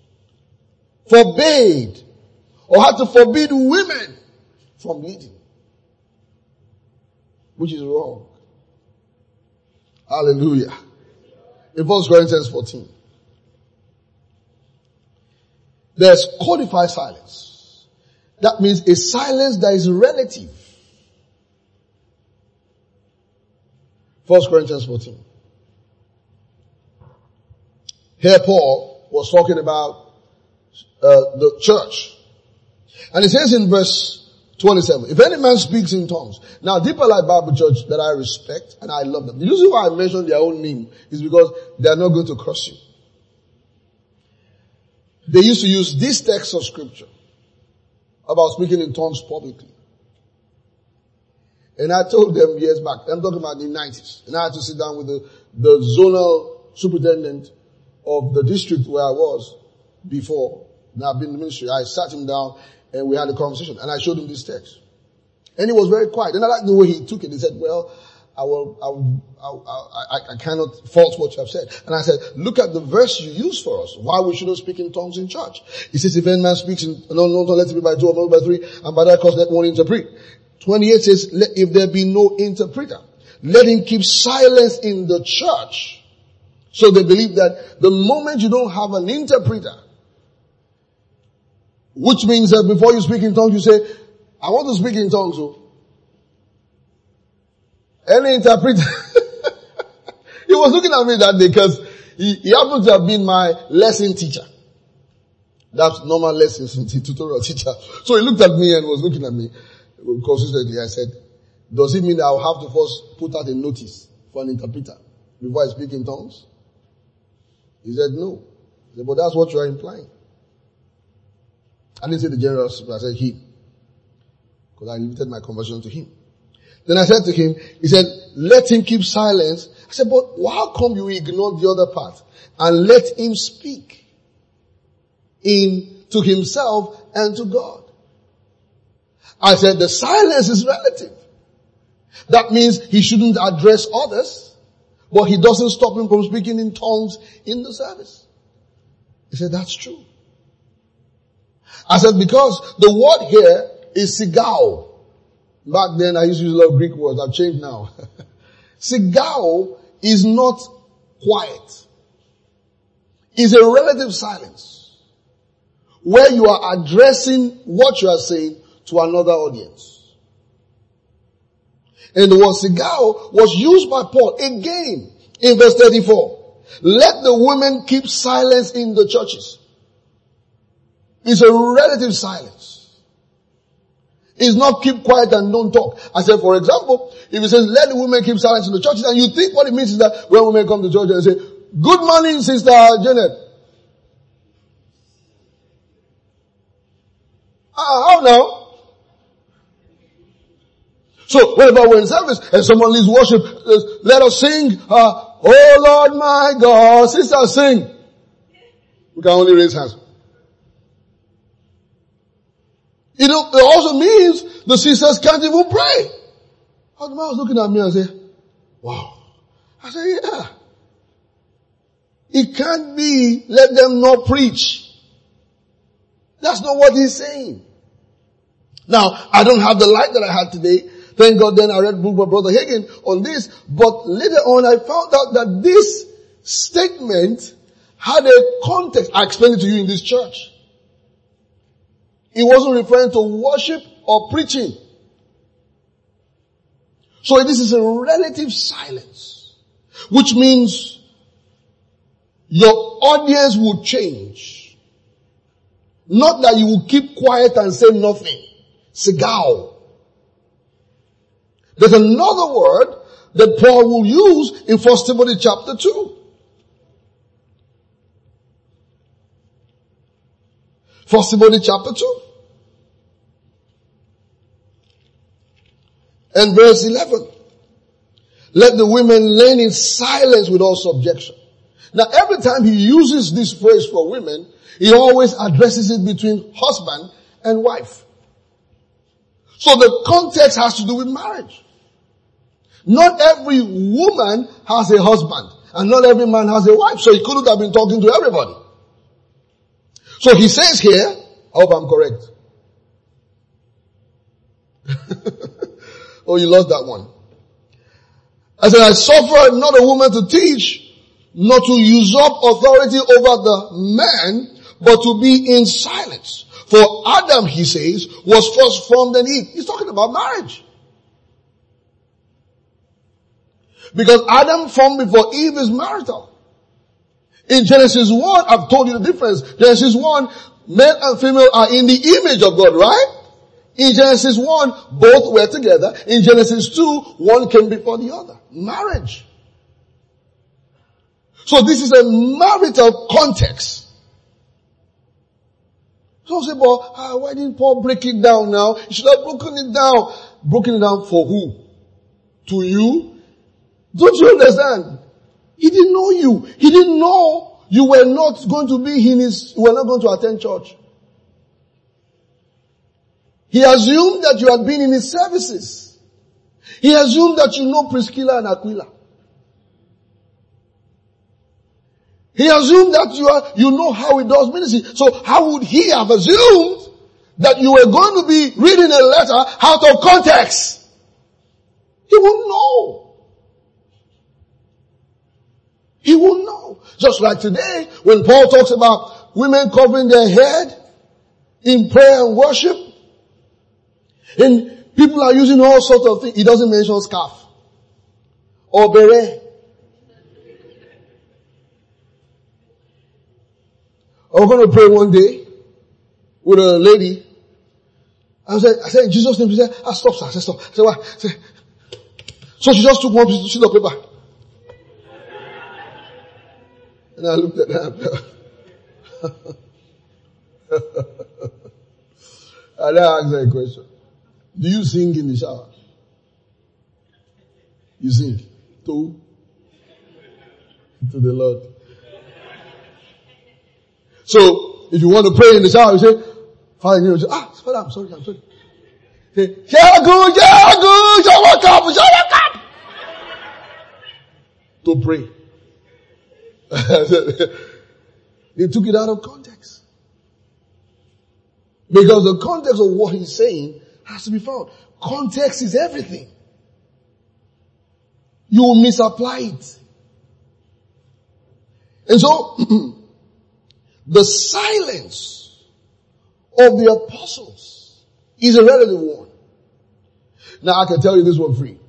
forbade or had to forbid women from leading. Which is wrong. Hallelujah. In 1 Corinthians 14. There's codified silence. That means a silence that is relative. 1 Corinthians 14. Here Paul was talking about the church. And it says in verse 27, if any man speaks in tongues. Now, Deeper Life Bible Church that I respect and I love them. The reason why I mention their own name is because they are not going to cross you. They used to use this text of scripture about speaking in tongues publicly. And I told them years back, I'm talking about the 90s, and I had to sit down with the zonal superintendent of the district where I was before. Now I've been in the ministry. I sat him down and we had a conversation and I showed him this text. And he was very quiet. And I liked the way he took it. He said, well, I cannot fault what you have said. And I said, look at the verse you used for us. Why we shouldn't speak in tongues in church. He says, if any man speaks in, no, let it be by two or not by three, and by that cause let one interpret. 28 says, if there be no interpreter, let him keep silence in the church. So they believe that the moment you don't have an interpreter, which means that before you speak in tongues, you say, I want to speak in tongues. So. Any interpreter. He was looking at me that day because he happened to have been my lesson teacher. That's normal lessons in tutorial teacher. So he looked at me and was looking at me consistently. I said, does it mean that I'll have to first put out a notice for an interpreter before I speak in tongues? He said, no. I said, but that's what you are implying. I didn't say the general, I said him. Because I limited my conversation to him. Then I said to him, he said, let him keep silence. I said, but how come you ignore the other part and let him speak in to himself and to God. I said the silence is relative. That means he shouldn't address others, but he doesn't stop him from speaking in tongues in the service. He said that's true. I said because the word here is sigao. Back then I used to use a lot of Greek words. I've changed now. Sigao is not quiet. It's a relative silence where you are addressing what you are saying to another audience. And the word sigao was used by Paul again in verse 34. Let the women keep silence in the churches. It's a relative silence. It's not keep quiet and don't talk. I said, for example, if it says let the women keep silence in the churches, and you think what it means is that when women come to church and say, good morning, Sister Janet. How now? So whenever we're in service and someone leads worship, let us sing, oh Lord my God, sister sing. We can only raise hands. It also means the sisters can't even pray. The man was looking at me and said, wow. I said, yeah. It can't be, let them not preach. That's not what he's saying. Now, I don't have the light that I had today. Thank God then I read book by Brother Hagin on this. But later on I found out that this statement had a context. I explained it to you in this church. It wasn't referring to worship or preaching. So this is a relative silence, which means your audience will change. Not that you will keep quiet and say nothing. Sigao. There's another word that Paul will use in 1 Timothy chapter 2. 1 Timothy chapter 2. And verse 11. Let the women learn in silence with all subjection. Now every time he uses this phrase for women, he always addresses it between husband and wife. So the context has to do with marriage. Not every woman has a husband and not every man has a wife. So he couldn't have been talking to everybody. So he says here, I hope I'm correct. Oh, you lost that one. I said, I suffer not a woman to teach, not to usurp authority over the man, but to be in silence. For Adam, he says, was first formed in Eve. He's talking about marriage. Because Adam formed before Eve is marital. In Genesis 1, I've told you the difference. Genesis 1, male and female are in the image of God, right? In Genesis 1, both were together. In Genesis 2, one came before the other. Marriage. So this is a marital context. So say, but why didn't Paul break it down now? He should have broken it down. Broken it down for who? To you? Don't you understand? He didn't know you. He didn't know you were not going to be you were not going to attend church. He assumed that you had been in his services. He assumed that you know Priscilla and Aquila. He assumed that you know how he does ministry. So how would he have assumed that you were going to be reading a letter out of context? He wouldn't know. He wouldn't know. Just like today, when Paul talks about women covering their head in prayer and worship, and people are using all sorts of things. He doesn't mention scarf or beret. I was going to pray one day with a lady. I said, in Jesus' name, she said, stop, sir. I said, stop. I said, why? I said, so she just took one sheet of paper. And I looked at her. And I asked her a question. Do you sing in the shower? You sing to the Lord. So if you want to pray in the shower, you say, Father, you say, Father, I'm sorry. Say, shower cup. To pray. They took it out of context. Because the context of what he's saying has to be found. Context is everything. You will misapply it. And so, the silence of the apostles is a relative one. Now I can tell you this one free.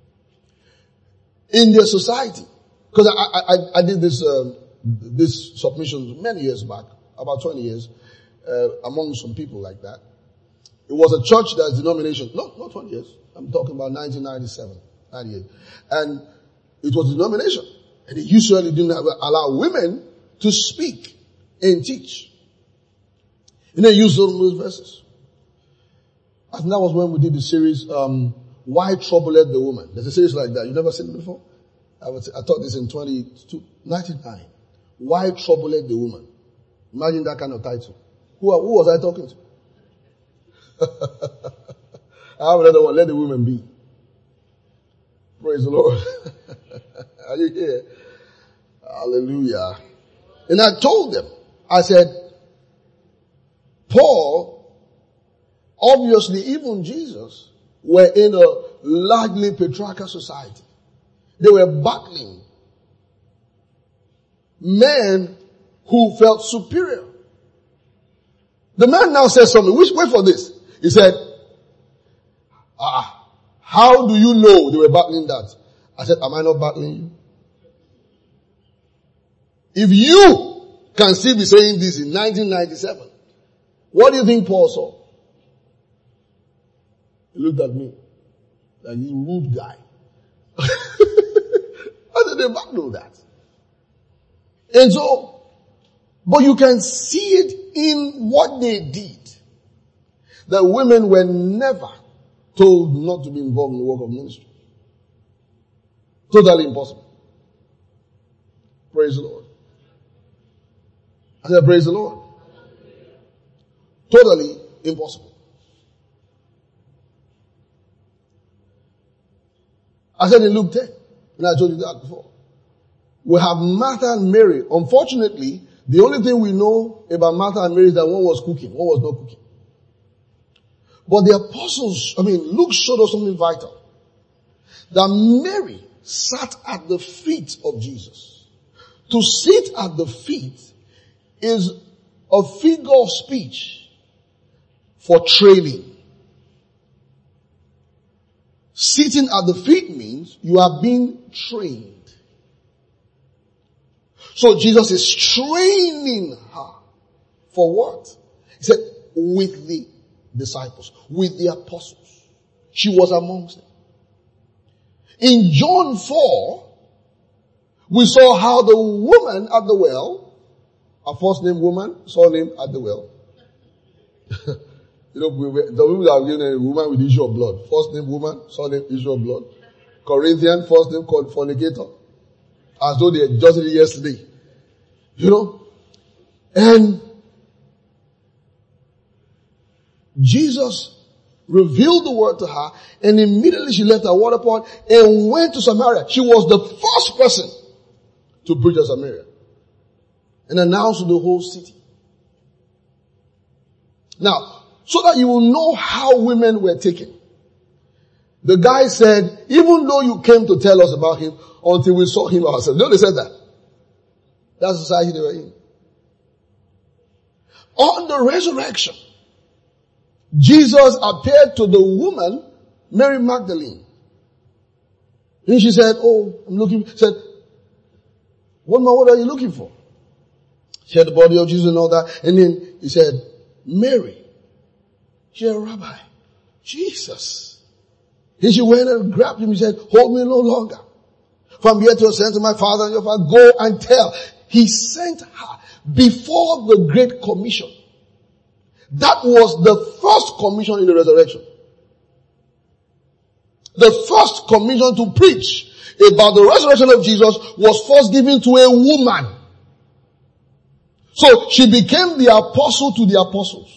In their society, because I did this submission many years back, about 20 years, among some people like that. It was a church that's denomination, not 20 years, I'm talking about 1997, 98. And it was a denomination. And they usually didn't allow women to speak and teach. And they used those verses. I think that was when we did the series, Why Troubleth the Woman. There's a series like that. You never seen it before? I taught this in 1999. Why Troubleth the Woman? Imagine that kind of title. Who was I talking to? I have another one. Let the women be. Praise the Lord. Are you here? Hallelujah. And I told them, I said, Paul, obviously even Jesus, were in a largely patriarchal society. They were battling men who felt superior. The man now says something. Wait for this. He said, how do you know they were battling that? I said, am I not battling you? If you can still be saying this in 1997, what do you think Paul saw? He looked at me like he's a rude guy. How did they battle that? And so, but you can see it in what they did. That women were never told not to be involved in the work of ministry. Totally impossible. Praise the Lord. I said, praise the Lord. Totally impossible. I said in Luke 10, and I told you that before. We have Martha and Mary. Unfortunately, the only thing we know about Martha and Mary is that one was cooking, one was not cooking. But the apostles, Luke showed us something vital. That Mary sat at the feet of Jesus. To sit at the feet is a figure of speech for training. Sitting at the feet means you are being trained. So Jesus is training her for what? He said, with the disciples, with the apostles. She was amongst them. In John 4, we saw how the woman at the well, a first name woman, surname at the well. The people have given a woman with issue of blood. First name woman, surname issue of blood. Corinthian, first name called fornicator. As though they had just did it yesterday. And Jesus revealed the word to her, and immediately she left her water pot and went to Samaria. She was the first person to preach at Samaria and announced to the whole city. Now, so that you will know how women were taken. The guy said, even though you came to tell us about him until we saw him ourselves. You know they said that? That's the society they were in. On the resurrection, Jesus appeared to the woman, Mary Magdalene. And she said, said, what are you looking for? She had the body of Jesus and all that. And then he said, Mary. She said, Rabbi, Jesus. And she went and grabbed him and said, hold me no longer. From here to ascend to my Father and your Father, go and tell. He sent her before the Great Commission. That was the first commission in the resurrection. The first commission to preach about the resurrection of Jesus was first given to a woman. So she became the apostle to the apostles.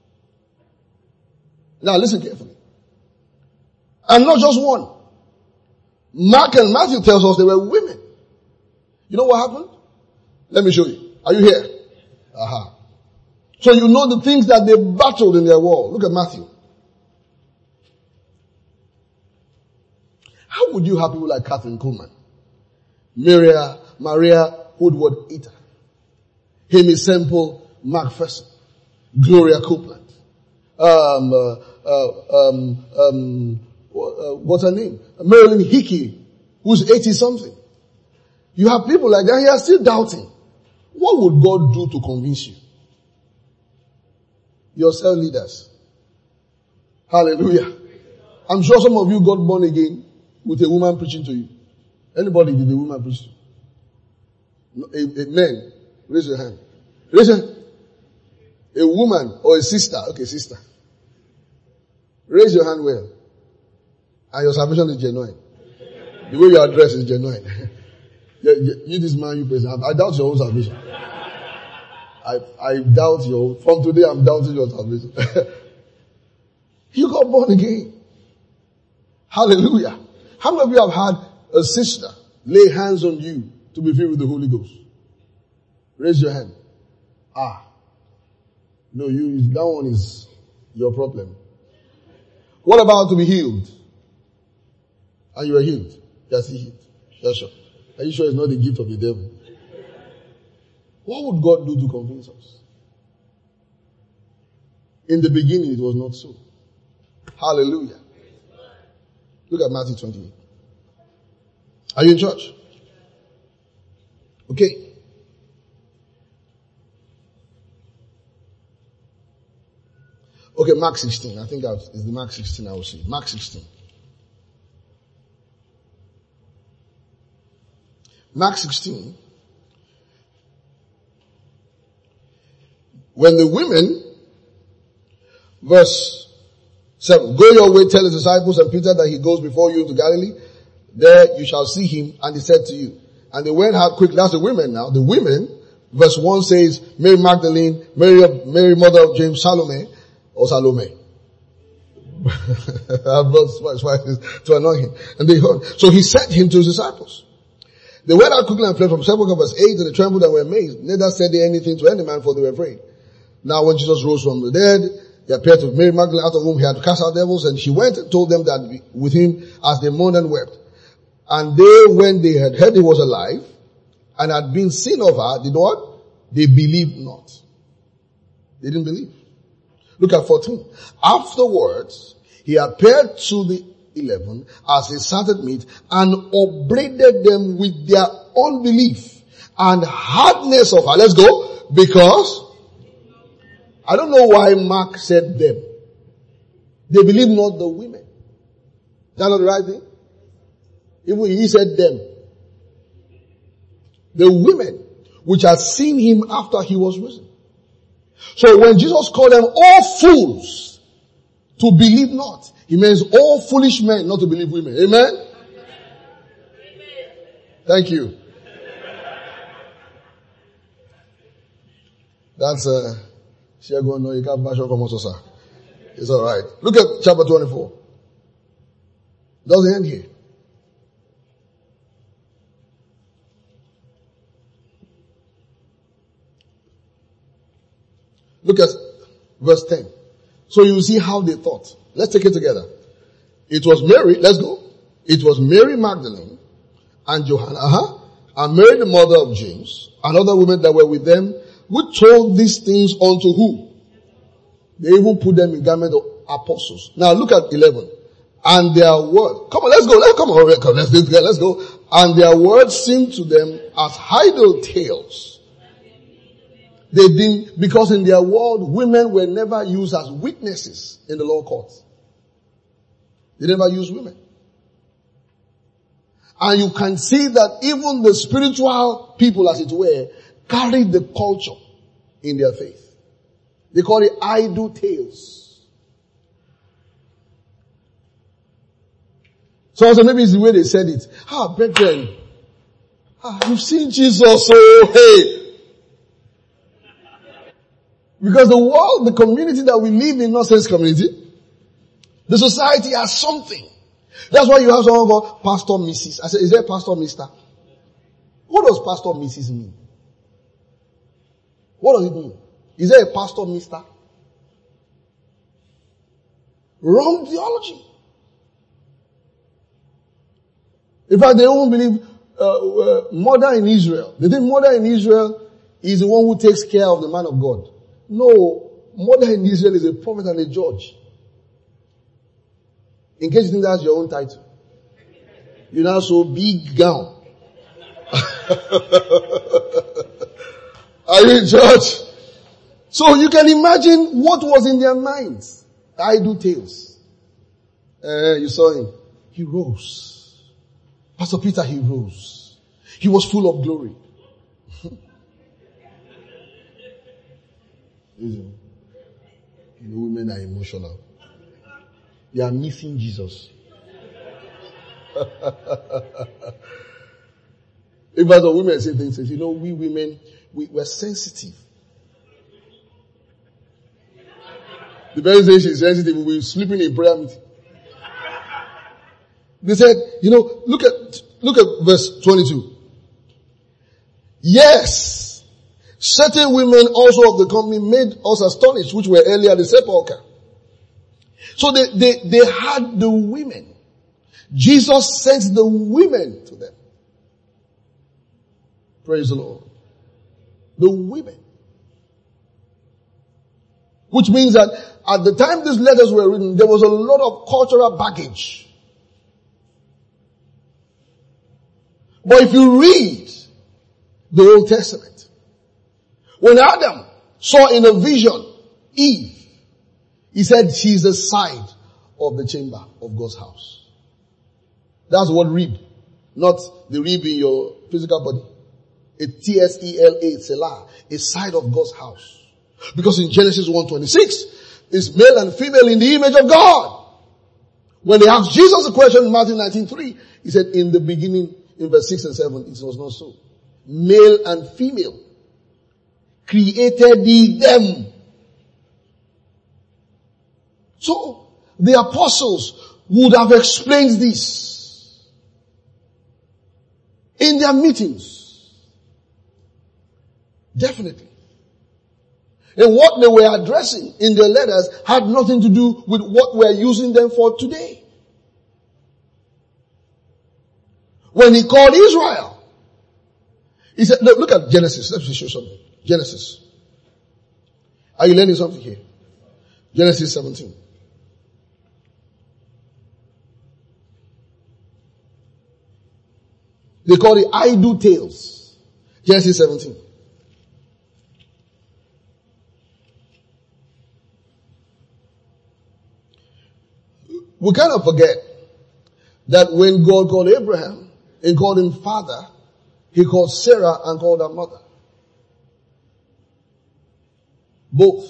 Now listen carefully. And not just one. Mark and Matthew tells us they were women. You know what happened? Let me show you. Are you here? Aha. So you know the things that they battled in their war. Look at Matthew. How would you have people like Catherine Kuhlman, Maria Woodward-Eater, Amy Semple McPherson, Gloria Copeland, what's her name? Marilyn Hickey, who's 80 something. You have people like that, you are still doubting. What would God do to convince you? Your cell leaders. Hallelujah. I'm sure some of you got born again with a woman preaching to you. Anybody did a woman preach to you? A man, raise your hand. Raise your hand. A woman or a sister. Okay, sister. Raise your hand well. And your salvation is genuine. The way you are dressed is genuine. You this man, you person. I doubt your own salvation. I doubt from today I'm doubting your salvation. You got born again. Hallelujah. How many of you have had a sister lay hands on you to be filled with the Holy Ghost? Raise your hand. No, that one is your problem. What about to be healed? And you are healed. You are still healed. Yes, sure. Are you sure it's not the gift of the devil? What would God do to convince us? In the beginning, it was not so. Hallelujah. Look at Matthew 28. Are you in church? Okay. Okay, Mark 16. I think it's the Mark 16 I will see. Mark 16. Mark 16. When the women, verse 7, go your way, tell his disciples and Peter that he goes before you into Galilee. There you shall see him, and he said to you. And they went out quickly. That's the women now. The women, verse 1 says, Mary Magdalene, Mary mother of James, Salome, or Salome. To annoy him. And they heard. So he sent him to his disciples. They went out quickly and fled from sepulchre, verse 8, and they trembled and were amazed. Neither said they anything to any man, for they were afraid. Now when Jesus rose from the dead, he appeared to Mary Magdalene, out of whom he had cast out devils, and she went and told them that with him as they mourned and wept. And they, when they had heard he was alive, and had been seen of her, did what? They believed not. They didn't believe. Look at 14. Afterwards, he appeared to the 11 as they sat at meat and upbraided them with their unbelief and hardness of heart. Let's go. Because I don't know why Mark said them. They believe not the women. Is that not the right thing? Even he said them. The women which had seen him after he was risen. So when Jesus called them all fools to believe not, he means all foolish men not to believe women. Amen? Thank you. That's it's alright. Look at chapter 24. Doesn't end here. Look at verse 10. So you see how they thought. Let's take it together. It was Mary, let's go. It was Mary Magdalene and Johanna, and Mary the mother of James, and other women that were with them, who told these things unto who? They even put them in garment of apostles. Now look at 11. And their word, come on, let's go, let's do it together, let's go. And their words seemed to them as idle tales. They didn't, because in their world, women were never used as witnesses in the law courts. They never used women. And you can see that even the spiritual people, as it were, carried the culture in their faith. They call it idle tales. So also maybe it's the way they said it. Brethren, you've seen Jesus, so hey. Because the world, the community that we live in, not sense community, the society has something. That's why you have someone called Pastor Mrs. I said, is there Pastor Mr.? What does Pastor Mrs. mean? What does it mean? Is there a Pastor Mr.? Wrong theology. In fact, they won't believe mother in Israel. They think mother in Israel is the one who takes care of the man of God. No, mother in Israel is a prophet and a judge. In case you think that's your own title. You now so big gown. Are you in church? So you can imagine what was in their minds. Idle tales. You saw him. He rose. Pastor Peter, he rose. He was full of glory. You know, women are emotional. They are missing Jesus. If other women say things, you know, we women, we're sensitive. The person says she's sensitive, we're sleeping in prayer meeting. They said, you know, look at verse 22. Yes, certain women also of the company made us astonished, which were earlier at the sepulchre. So they had the women. Jesus sent the women to them. Praise the Lord. The women. Which means that at the time these letters were written, there was a lot of cultural baggage. But if you read the Old Testament, when Adam saw in a vision Eve, he said she's the side of the chamber of God's house. That's what rib. Not the rib in your physical body. A T-S-E-L-A, Selah, a side of God's house. Because in Genesis 1:26, it's male and female in the image of God. When they asked Jesus a question in Matthew 19:3, he said, in the beginning, in verse 6 and 7, it was not so. Male and female created he them. So, the apostles would have explained this in their meetings. Definitely. And what they were addressing in their letters had nothing to do with what we're using them for today. When he called Israel, he said, look at Genesis. Let me show you something. Genesis. Are you learning something here? Genesis 17. They call it idle tales. Genesis 17. We kind of forget that when God called Abraham and called him father, he called Sarah and called her mother. Both.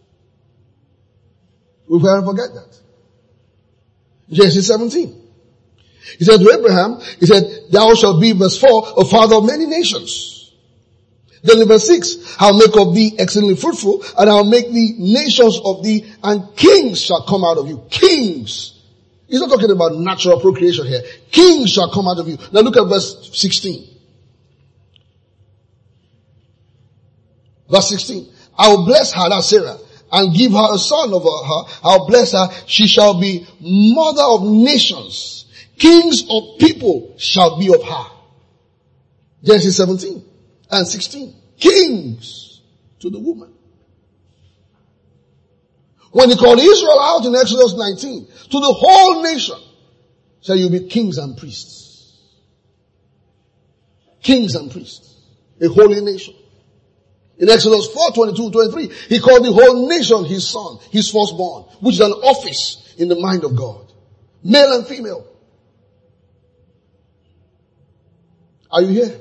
We kind of forget that. Genesis 17. He said to Abraham, he said, thou shalt be, verse 4, a father of many nations. Then in verse 6, I'll make of thee exceedingly fruitful, and I'll make thee nations of thee, and kings shall come out of you. Kings. He's not talking about natural procreation here. Kings shall come out of you. Now look at verse 16. Verse 16. I will bless her, that's Sarah, and give her a son over her. I'll bless her. She shall be mother of nations. Kings of people shall be of her. Genesis 17 and 16. Kings to the woman. When he called Israel out in Exodus 19, to the whole nation, said you'll be kings and priests. Kings and priests. A holy nation. In Exodus 4:22-23, he called the whole nation his son, his firstborn, which is an office in the mind of God. Male and female. Are you here?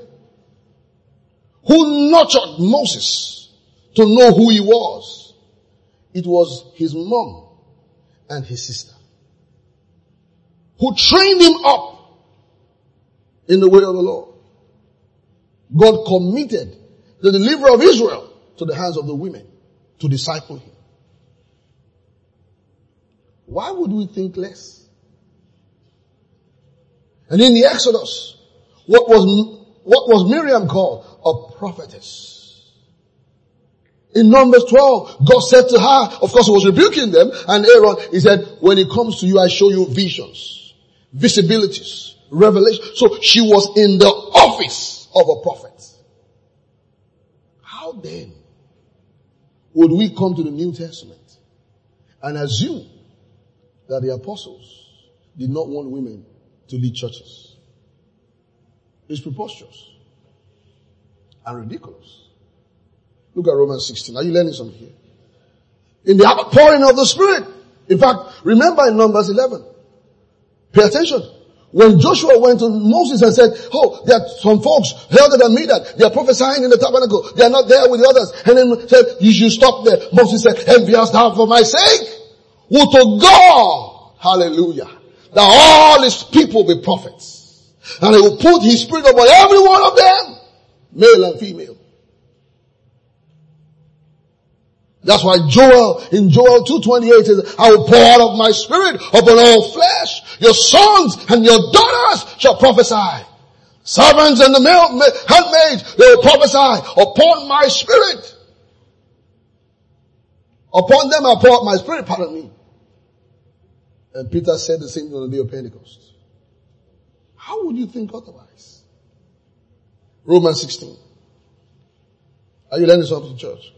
Who nurtured Moses to know who he was? It was his mom and his sister who trained him up in the way of the Lord. God committed the deliverer of Israel to the hands of the women to disciple him. Why would we think less? And in the Exodus, what was Miriam called? A prophetess. In Numbers 12, God said to her, of course he was rebuking them, and Aaron, he said, when it comes to you, I show you visions, visibilities, revelation. So she was in the office of a prophet. How then would we come to the New Testament and assume that the apostles did not want women to lead churches? It's preposterous and ridiculous. Look at Romans 16. Are you learning something here? In the outpouring of the Spirit. In fact, remember in Numbers 11. Pay attention. When Joshua went to Moses and said, oh, there are some folks elder than me that they are prophesying in the tabernacle. They are not there with the others. And then said, you should stop there. Moses said, envious thou for my sake? Would to God, hallelujah, that all his people be prophets. And he will put his spirit upon every one of them, male and female. That's why in Joel 2:28 says, I will pour out of my spirit upon all flesh. Your sons and your daughters shall prophesy. Servants and the handmaids, they will prophesy upon my spirit. Upon them I pour out my spirit, pardon me. And Peter said the same thing on the day of Pentecost. How would you think otherwise? Romans 16. Are you learning something, church?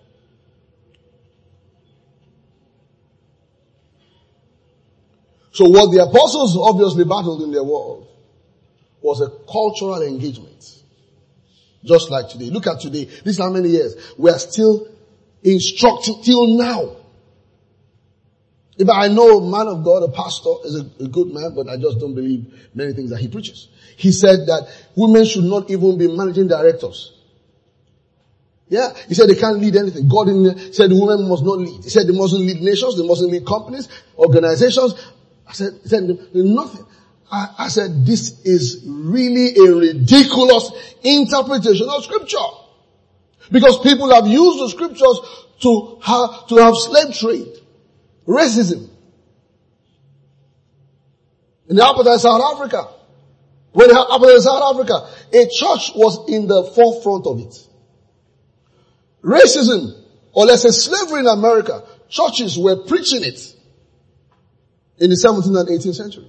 So what the apostles obviously battled in their world was a cultural engagement. Just like today. Look at today. This is how many years. We are still instructing till now. If I know a man of God, a pastor, is a good man, but I just don't believe many things that he preaches. He said that women should not even be managing directors. Yeah, he said they can't lead anything. God said the women must not lead. He said they mustn't lead nations, they mustn't lead companies, organizations. I said nothing. I said, this is really a ridiculous interpretation of scripture. Because people have used the scriptures to have slave trade, racism. In the apartheid South Africa, when they had apartheid South Africa, a church was in the forefront of it. Racism, or let's say slavery in America, churches were preaching it in the 17th and 18th centuries.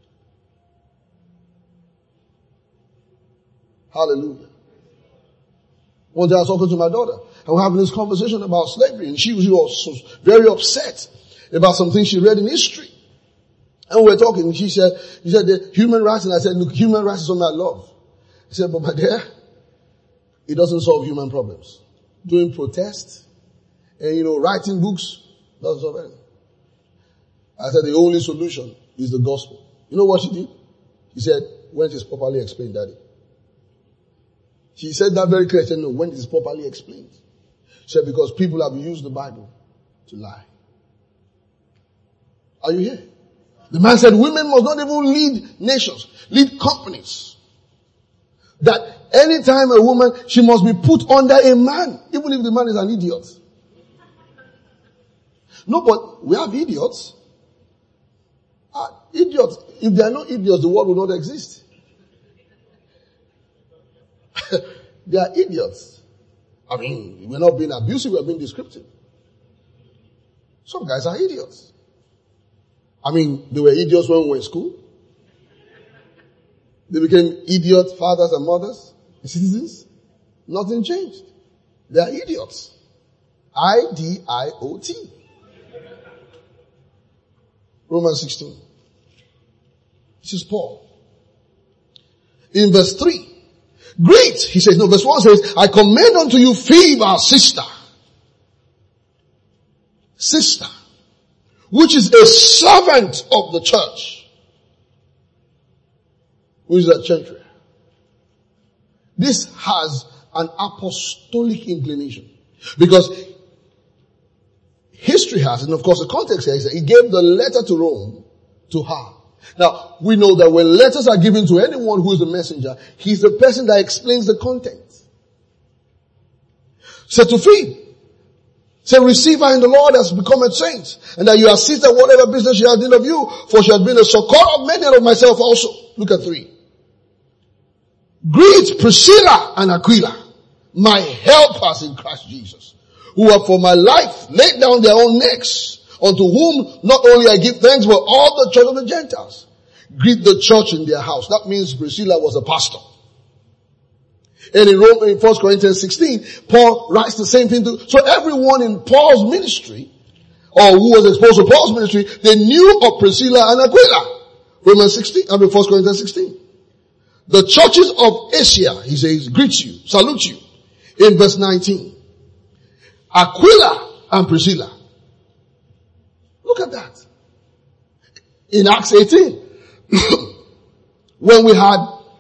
Hallelujah. One day I was talking to my daughter, and we were having this conversation about slavery, and she was very upset about some things she read in history. And we were talking, and she said the human rights, and I said, look, human rights is something I love. She said, but my dear, it doesn't solve human problems. Doing protests, and writing books, doesn't solve anything. I said the only solution is the gospel. You know what she did? She said, when it is properly explained, Daddy. She said that very clearly. She said, no, when it is properly explained. She said, because people have used the Bible to lie. Are you here? The man said, women must not even lead nations, lead companies. That anytime a woman, she must be put under a man, even if the man is an idiot. No, but we have idiots. Idiots. If there are no idiots, the world will not exist. They are idiots. I mean, we're not being abusive, we're being descriptive. Some guys are idiots. I mean, they were idiots when we were in school. They became idiot fathers and mothers, citizens. Nothing changed. They are idiots. I-D-I-O-T. Romans 16. This is Paul. In verse 3. Great, he says, no, verse 1 says, I commend unto you Phoebe, our sister. Sister. Which is a servant of the church. Who is that church? This has an apostolic inclination. Because history has, and of course the context here is that he gave the letter to Rome to her. Now, we know that when letters are given to anyone who is a messenger, he's the person that explains the content. So to Phoebe, Say, receive her in the Lord as become a saint, and that you assist at whatever business she has need of you, for she has been a succor of many and of myself also. Look at 3. Greet Priscilla and Aquila, my helpers in Christ Jesus, who have for my life laid down their own necks, unto whom not only I give thanks, but all the church of the Gentiles. Greet the church in their house. That means Priscilla was a pastor. And in 1 Corinthians 16, Paul writes the same thing so everyone in Paul's ministry, or who was exposed to Paul's ministry, they knew of Priscilla and Aquila. 1 Corinthians 16. The churches of Asia, he says, greet you, salute you. In verse 19. Aquila and Priscilla. Look at that. In Acts 18, when we had,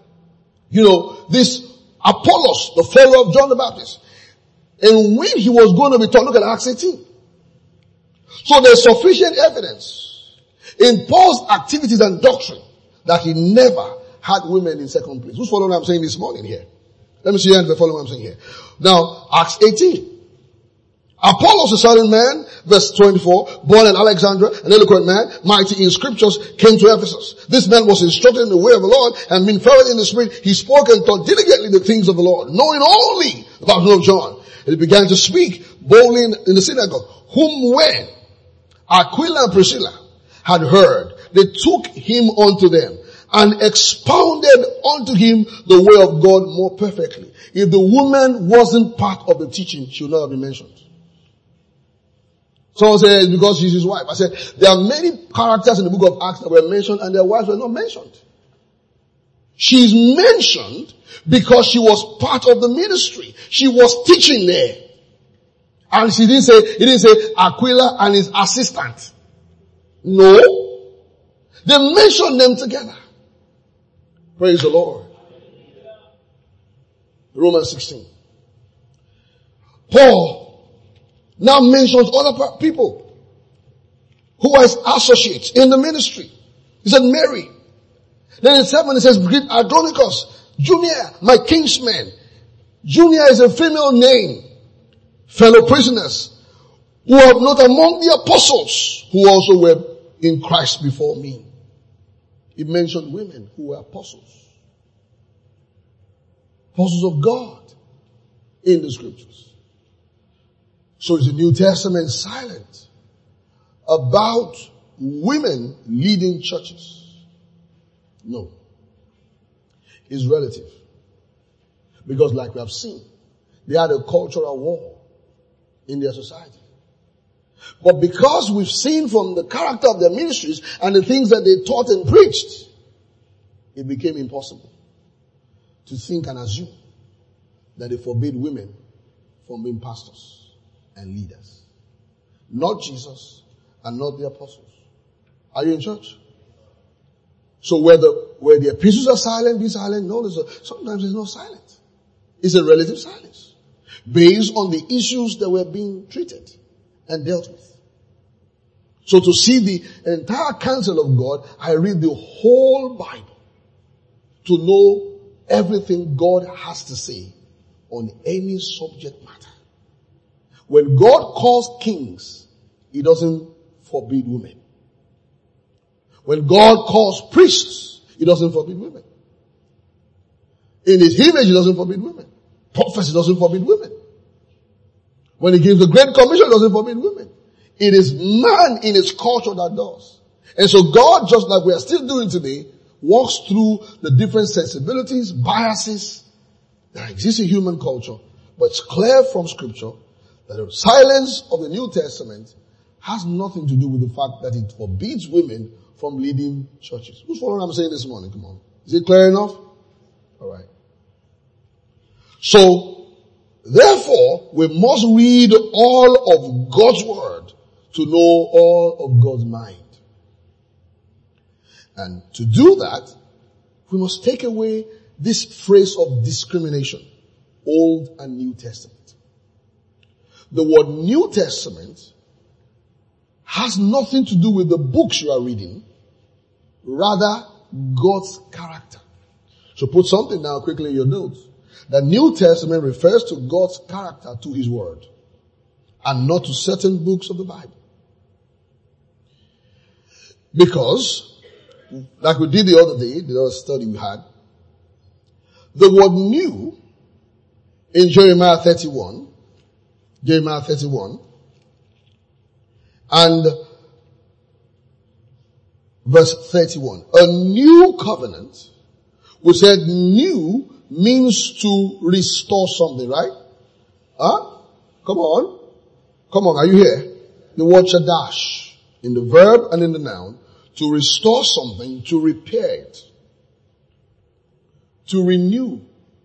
this Apollos, the follower of John the Baptist. And when he was going to be taught, look at Acts 18. So there's sufficient evidence in Paul's activities and doctrine that he never had women in second place. Who's following what I'm saying this morning here? Let me see you following what I'm saying here. Now, Acts 18. Apollos, a certain man, verse 24, born in Alexandria, an eloquent man, mighty in scriptures, came to Ephesus. This man was instructed in the way of the Lord, and being fervent in the spirit, he spoke and taught diligently the things of the Lord, knowing only the baptism of John. And he began to speak boldly in the synagogue, whom when Aquila and Priscilla had heard, they took him unto them, and expounded unto him the way of God more perfectly. If the woman wasn't part of the teaching, she would not have been mentioned. Someone says because she's his wife. I said there are many characters in the book of Acts that were mentioned and their wives were not mentioned. She's mentioned because she was part of the ministry. She was teaching there. And he didn't say Aquila and his assistant. No. They mentioned them together. Praise the Lord. Romans 16. Paul now mentions other people who are his associates in the ministry. He said Mary. Then in 7 it says, greet Andronicus, Junior, my kinsman. Junior is a female name. Fellow prisoners who are not among the apostles who also were in Christ before me. He mentioned women who were apostles. Apostles of God in the scriptures. So is the New Testament silent about women leading churches? No. It's relative. Because like we have seen, they had a cultural war in their society. But because we've seen from the character of their ministries and the things that they taught and preached, it became impossible to think and assume that they forbade women from being pastors and leaders. Not Jesus and not the apostles. Are you in church? So where the epistles are silent, be silent. No, sometimes there's no silence. It's a relative silence based on the issues that were being treated and dealt with. So to see the entire counsel of God, I read the whole Bible to know everything God has to say on any subject matter. When God calls kings, He doesn't forbid women. When God calls priests, He doesn't forbid women. In His image, He doesn't forbid women. Prophets, He doesn't forbid women. When He gives the Great Commission, He doesn't forbid women. It is man in his culture that does. And so God, just like we are still doing today, walks through the different sensibilities, biases that exist in human culture. But it's clear from scripture that the silence of the New Testament has nothing to do with the fact that it forbids women from leading churches. Who's following what I'm saying this morning? Come on. Is it clear enough? Alright. So, therefore, we must read all of God's word to know all of God's mind. And to do that, we must take away this phrase of discrimination, Old and New Testament. The word New Testament has nothing to do with the books you are reading, rather God's character. So put something down quickly in your notes. The New Testament refers to God's character, to His word. and not to certain books of the Bible. Because, like we did the other day, the other study we had, the word new in Jeremiah 31, and verse 31. A new covenant, we said new means to restore something, right? Huh? Come on, are you here? The word shadash, in the verb and in the noun, to restore something, to repair it, to renew.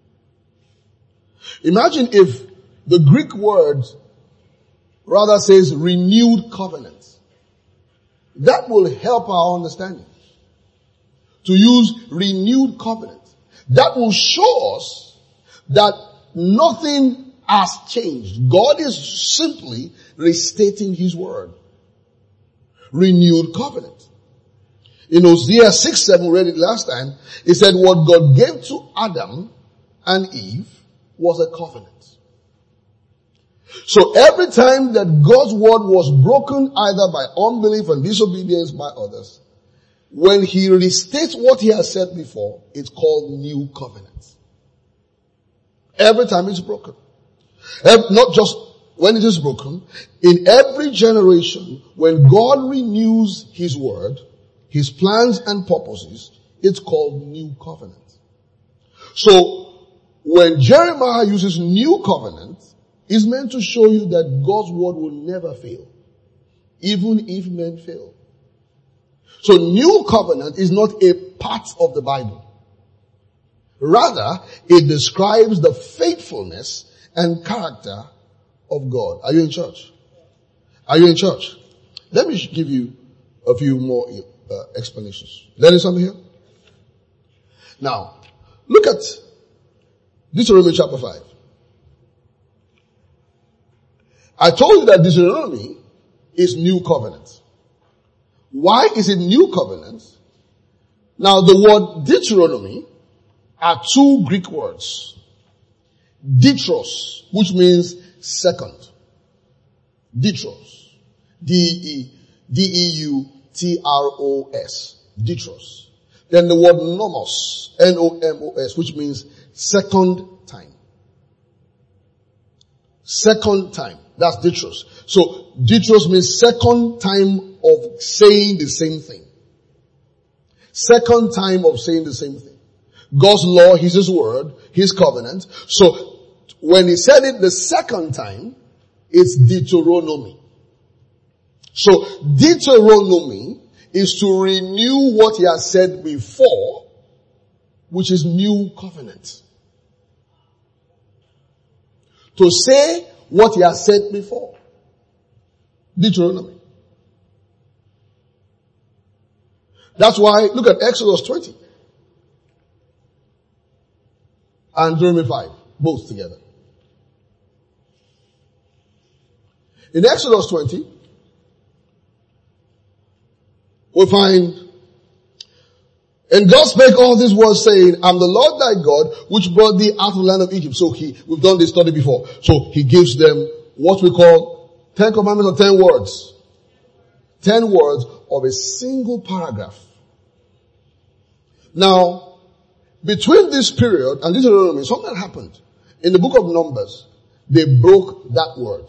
Imagine if the Greek word rather says renewed covenant. That will help our understanding. To use renewed covenant. That will show us that nothing has changed. God is simply restating His word. Renewed covenant. In Hosea 6:7, we read it last time, it said what God gave to Adam and Eve was a covenant. So every time that God's word was broken either by unbelief and disobedience by others, when He restates what He has said before, it's called new covenant. Every time it's broken. Not just when it is broken. In every generation, when God renews His word, His plans and purposes, it's called new covenant. So, when Jeremiah uses new covenant, it's meant to show you that God's word will never fail. Even if men fail. So new covenant is not a part of the Bible. Rather, it describes the faithfulness and character of God. Are you in church? Are you in church? Let me give you a few more explanations. Learning something here? Now, look at Deuteronomy chapter 5. I told you that Deuteronomy is new covenant. Why is it new covenant? Now the word Deuteronomy are two Greek words. Deutros, which means second. Deutros. D-E-U-T-R-O-S. Deutros. Then the word nomos, N-O-M-O-S, which means second time. Second time. That's Deutros. So, Deutros means second time of saying the same thing. Second time of saying the same thing. God's law, His word, His covenant. So, when He said it the second time, it's Deuteronomy. So, Deuteronomy is to renew what He has said before, which is new covenant. To say what He has said before. Deuteronomy. That's why, look at Exodus 20. And Deuteronomy 5. Both together. In Exodus 20, we find, and God spake all these words saying, I'm the Lord thy God, which brought thee out of the land of Egypt. So we've done this study before. So He gives them what we call 10 commandments or 10 words. 10 words of a single paragraph. Now, between this period and Deuteronomy, something happened. In the book of Numbers, they broke that word.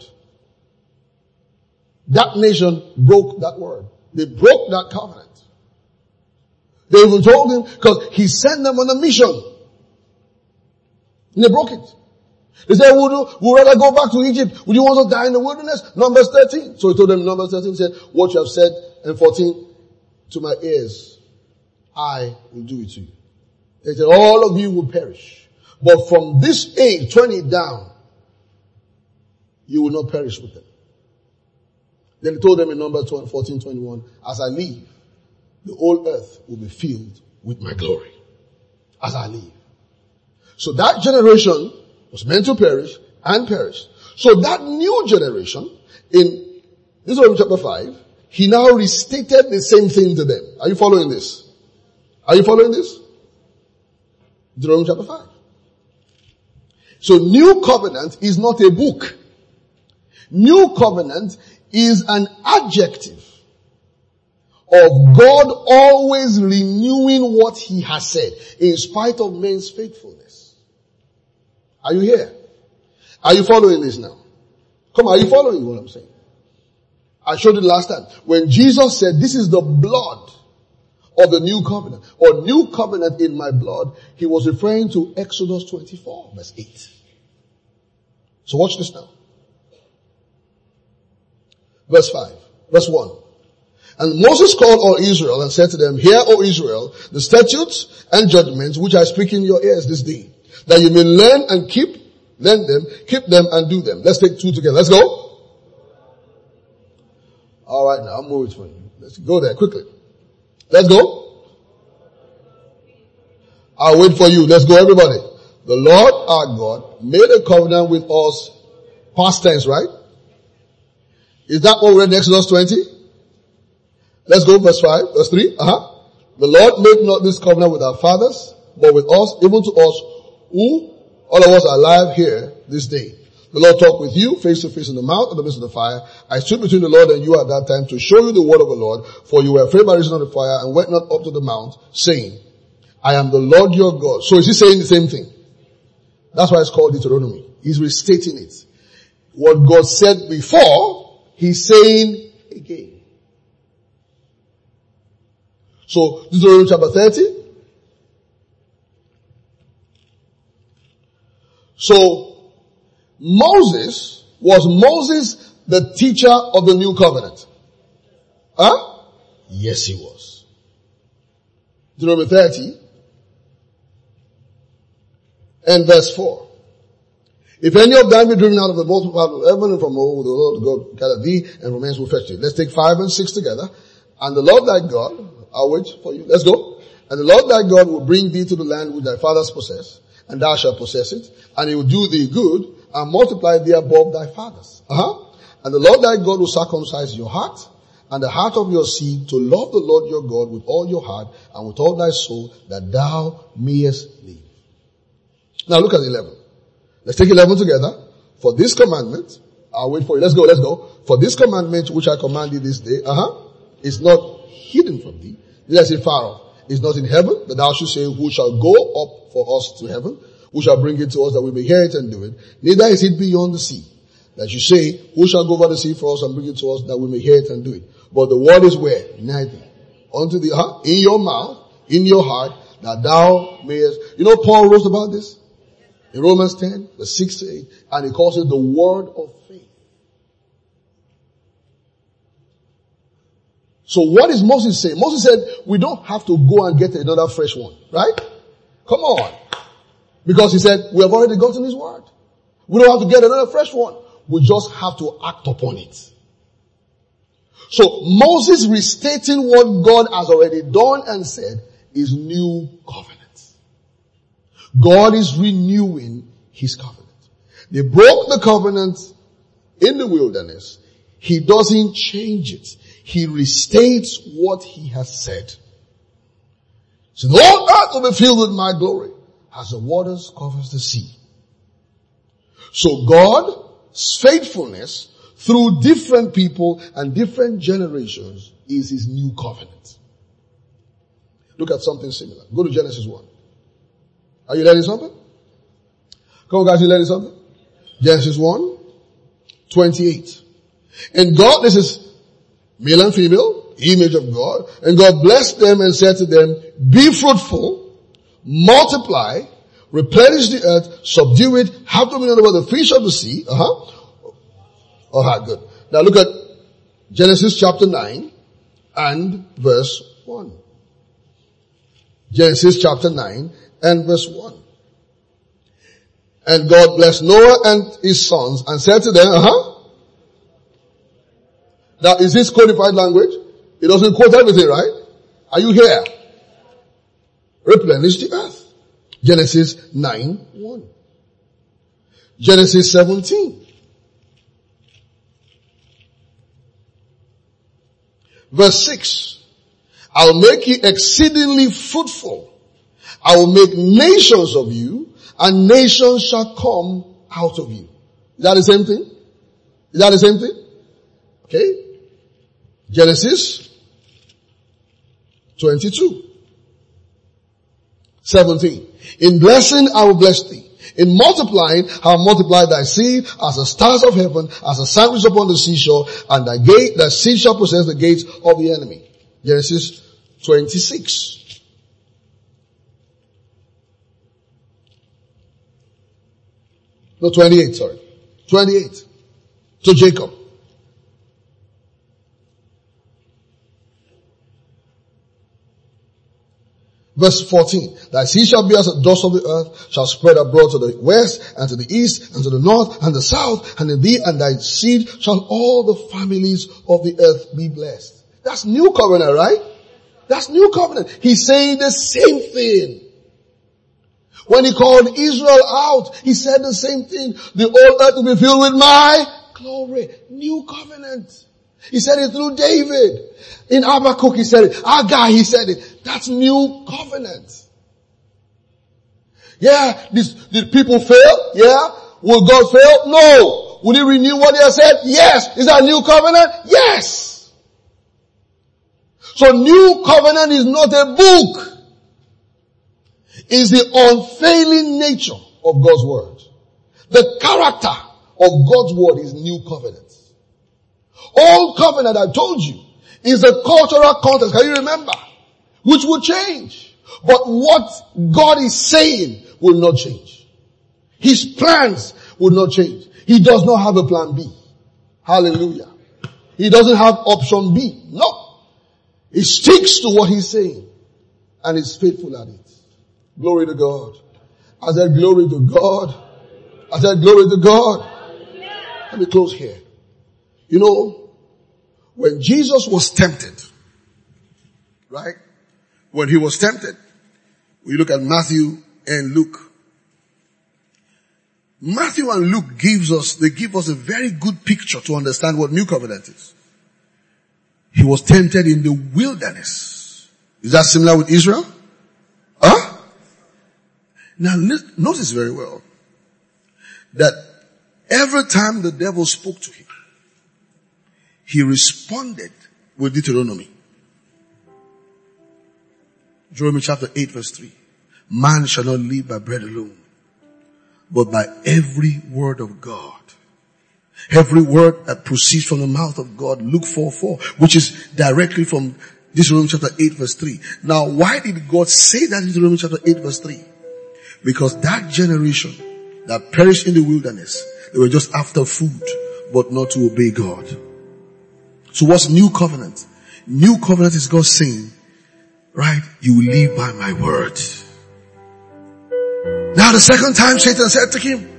That nation broke that word. They broke that covenant. They even told Him, because He sent them on a mission. And they broke it. They said, would rather go back to Egypt. Would you want to die in the wilderness? Numbers 13. So He told them, Numbers 13 said, what you have said, and 14, to my ears, I will do it to you. They said, all of you will perish. But from this age, 20 down, you will not perish with them. Then He told them in Numbers 14:21, as I live, the whole earth will be filled with my glory. As I live. So that generation was meant to perish and perished. So that new generation, in Deuteronomy chapter 5, He now restated the same thing to them. Are you following this? Are you following this? Deuteronomy chapter 5. So new covenant is not a book. New covenant is an adjective of God always renewing what he has said in spite of men's faithfulness. Are you here? Are you following this now? Come on, are you following what I'm saying? I showed it last time. When Jesus said, this is the blood of the new covenant, or new covenant in my blood, he was referring to Exodus 24 verse 8. So watch this now. Verse 5, verse 1. And Moses called all Israel and said to them, hear, O Israel, the statutes and judgments which I speak in your ears this day, that you may learn and keep them and do them. Let's take two together. Let's go. Alright, now I'll move it for you. Let's go there quickly. Let's go. I'll wait for you. Let's go everybody. The Lord our God made a covenant with us, past tense, right? Is that what we read in Exodus 20? Let's go verse 5, verse 3. The Lord made not this covenant with our fathers, but with us, even to us, who all of us are alive here this day. The Lord talked with you face to face in the mount, in the midst of the fire. I stood between the Lord and you at that time to show you the word of the Lord, for you were afraid by reason of the fire and went not up to the mount, saying, I am the Lord your God. So is he saying the same thing? That's why it's called Deuteronomy. He's restating it. What God said before, he's saying again. So, Deuteronomy chapter 30. So, was Moses the teacher of the new covenant? Huh? Yes, he was. Deuteronomy 30 and verse 4. If any of them be driven out of the multiple part of heaven and from over the Lord God gather thee and from hence will fetch thee. Let's take 5 and 6 together. And the Lord thy God, I'll wait for you. Let's go. And the Lord thy God will bring thee to the land which thy fathers possess, and thou shalt possess it, and he will do thee good, and multiply thee above thy fathers. And the Lord thy God will circumcise your heart, and the heart of your seed, to love the Lord your God with all your heart, and with all thy soul, that thou mayest live. Now look at 11. Let's take 11 together. For this commandment, I'll wait for you. Let's go. For this commandment which I command thee this day, is not hidden from thee, neither is it far off. It's not in heaven, that thou shalt say, who shall go up for us to heaven? Who shall bring it to us that we may hear it and do it? Neither is it beyond the sea, that you say, who shall go over the sea for us and bring it to us that we may hear it and do it? But the word is where? Neither. Unto the, in your mouth, in your heart, that thou mayest. You know Paul wrote about this? In Romans 10, verse 6 to 8, and he calls it the word of faith. So what is Moses saying? Moses said, we don't have to go and get another fresh one, right? Come on. Because he said, we have already gotten his word. We don't have to get another fresh one. We just have to act upon it. So Moses restating what God has already done and said is new covenant. God is renewing his covenant. They broke the covenant in the wilderness. He doesn't change it. He restates what he has said. So the whole earth will be filled with my glory as the waters covers the sea. So God's faithfulness through different people and different generations is his new covenant. Look at something similar. Go to Genesis 1. Are you learning something? Come on guys, you learning something? Genesis 1, 28. And God, this is male and female, image of God, and God blessed them and said to them, be fruitful, multiply, replenish the earth, subdue it, have dominion over the fish of the sea. Alright, good. Now look at Genesis chapter 9 and verse 1. Genesis chapter 9 and verse 1. And God blessed Noah and his sons and said to them, Now is this codified language? It doesn't quote everything, right? Are you here? Replenish the earth. Genesis 9:1. Genesis 17. Verse 6. I'll make you exceedingly fruitful. I will make nations of you, and nations shall come out of you. Is that the same thing? Is that the same thing? Okay. Genesis 22:17. In blessing I will bless thee. In multiplying I will multiply thy seed as the stars of heaven, as the sandwich upon the seashore, and thy seed shall possess the gates of the enemy. Genesis 26. No, 28, sorry. 28. To Jacob. Verse 14. Thy seed shall be as the dust of the earth, shall spread abroad to the west, and to the east, and to the north, and the south, and in thee and thy seed shall all the families of the earth be blessed. That's new covenant, right? That's new covenant. He's saying the same thing. When he called Israel out, he said the same thing. The whole earth will be filled with my glory. New covenant. He said it through David. In Habakkuk he said it. Haggai he said it. That's new covenant. Yeah, did people fail? Yeah. Will God fail? No. Will he renew what he has said? Yes. Is that new covenant? Yes. So new covenant is not a book. It's the unfailing nature of God's word. The character of God's word is new covenant. Old covenant, I told you, is a cultural context. Can you remember? Which will change. But what God is saying will not change. His plans will not change. He does not have a plan B. Hallelujah. He doesn't have option B. No. He sticks to what he's saying. And is faithful at it. Glory to God. I said glory to God. I said glory to God. Let me close here. You know, when Jesus was tempted, right? When he was tempted, we look at Matthew and Luke. Matthew and Luke give us a very good picture to understand what new covenant is. He was tempted in the wilderness. Is that similar with Israel? Huh? Now notice very well that every time the devil spoke to him, he responded with Deuteronomy. Deuteronomy chapter 8 verse 3. Man shall not live by bread alone, but by every word of God. Every word that proceeds from the mouth of God. Luke 4:4, which is directly from Deuteronomy chapter 8 verse 3. Now why did God say that in Deuteronomy chapter 8 verse 3? Because that generation that perished in the wilderness, they were just after food, but not to obey God. So what's new covenant? New covenant is God saying, right, you will live by my word. Now the second time Satan said to him,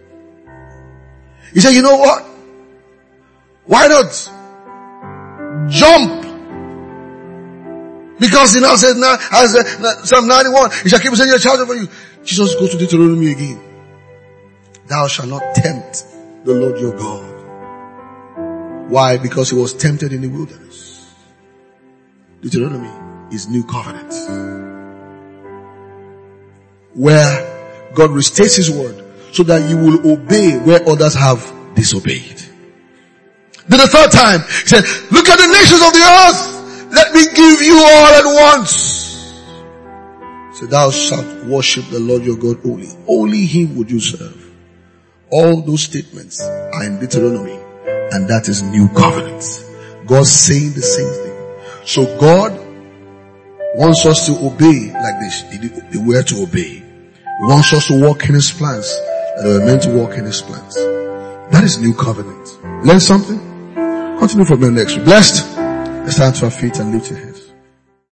he said, you know what? Why not jump? Because he now says, now, as Psalm 91, he shall keep us in your charge over you. Jesus goes to Deuteronomy again. Thou shalt not tempt the Lord your God. Why? Because he was tempted in the wilderness. Deuteronomy is new covenant. Where God restates his word so that you will obey where others have disobeyed. Then the third time, he said, look at the nations of the earth. Let me give you all at once. So thou shalt worship the Lord your God only. Only him would you serve. All those statements are in Deuteronomy, and that is new covenant. God saying the same thing. So God wants us to obey like this. The way to obey. He wants us to walk in his plans, that we are meant to walk in his plans. That is new covenant. Learn something? Continue from the next week. Blessed. Let's stand to our feet and lift your hands.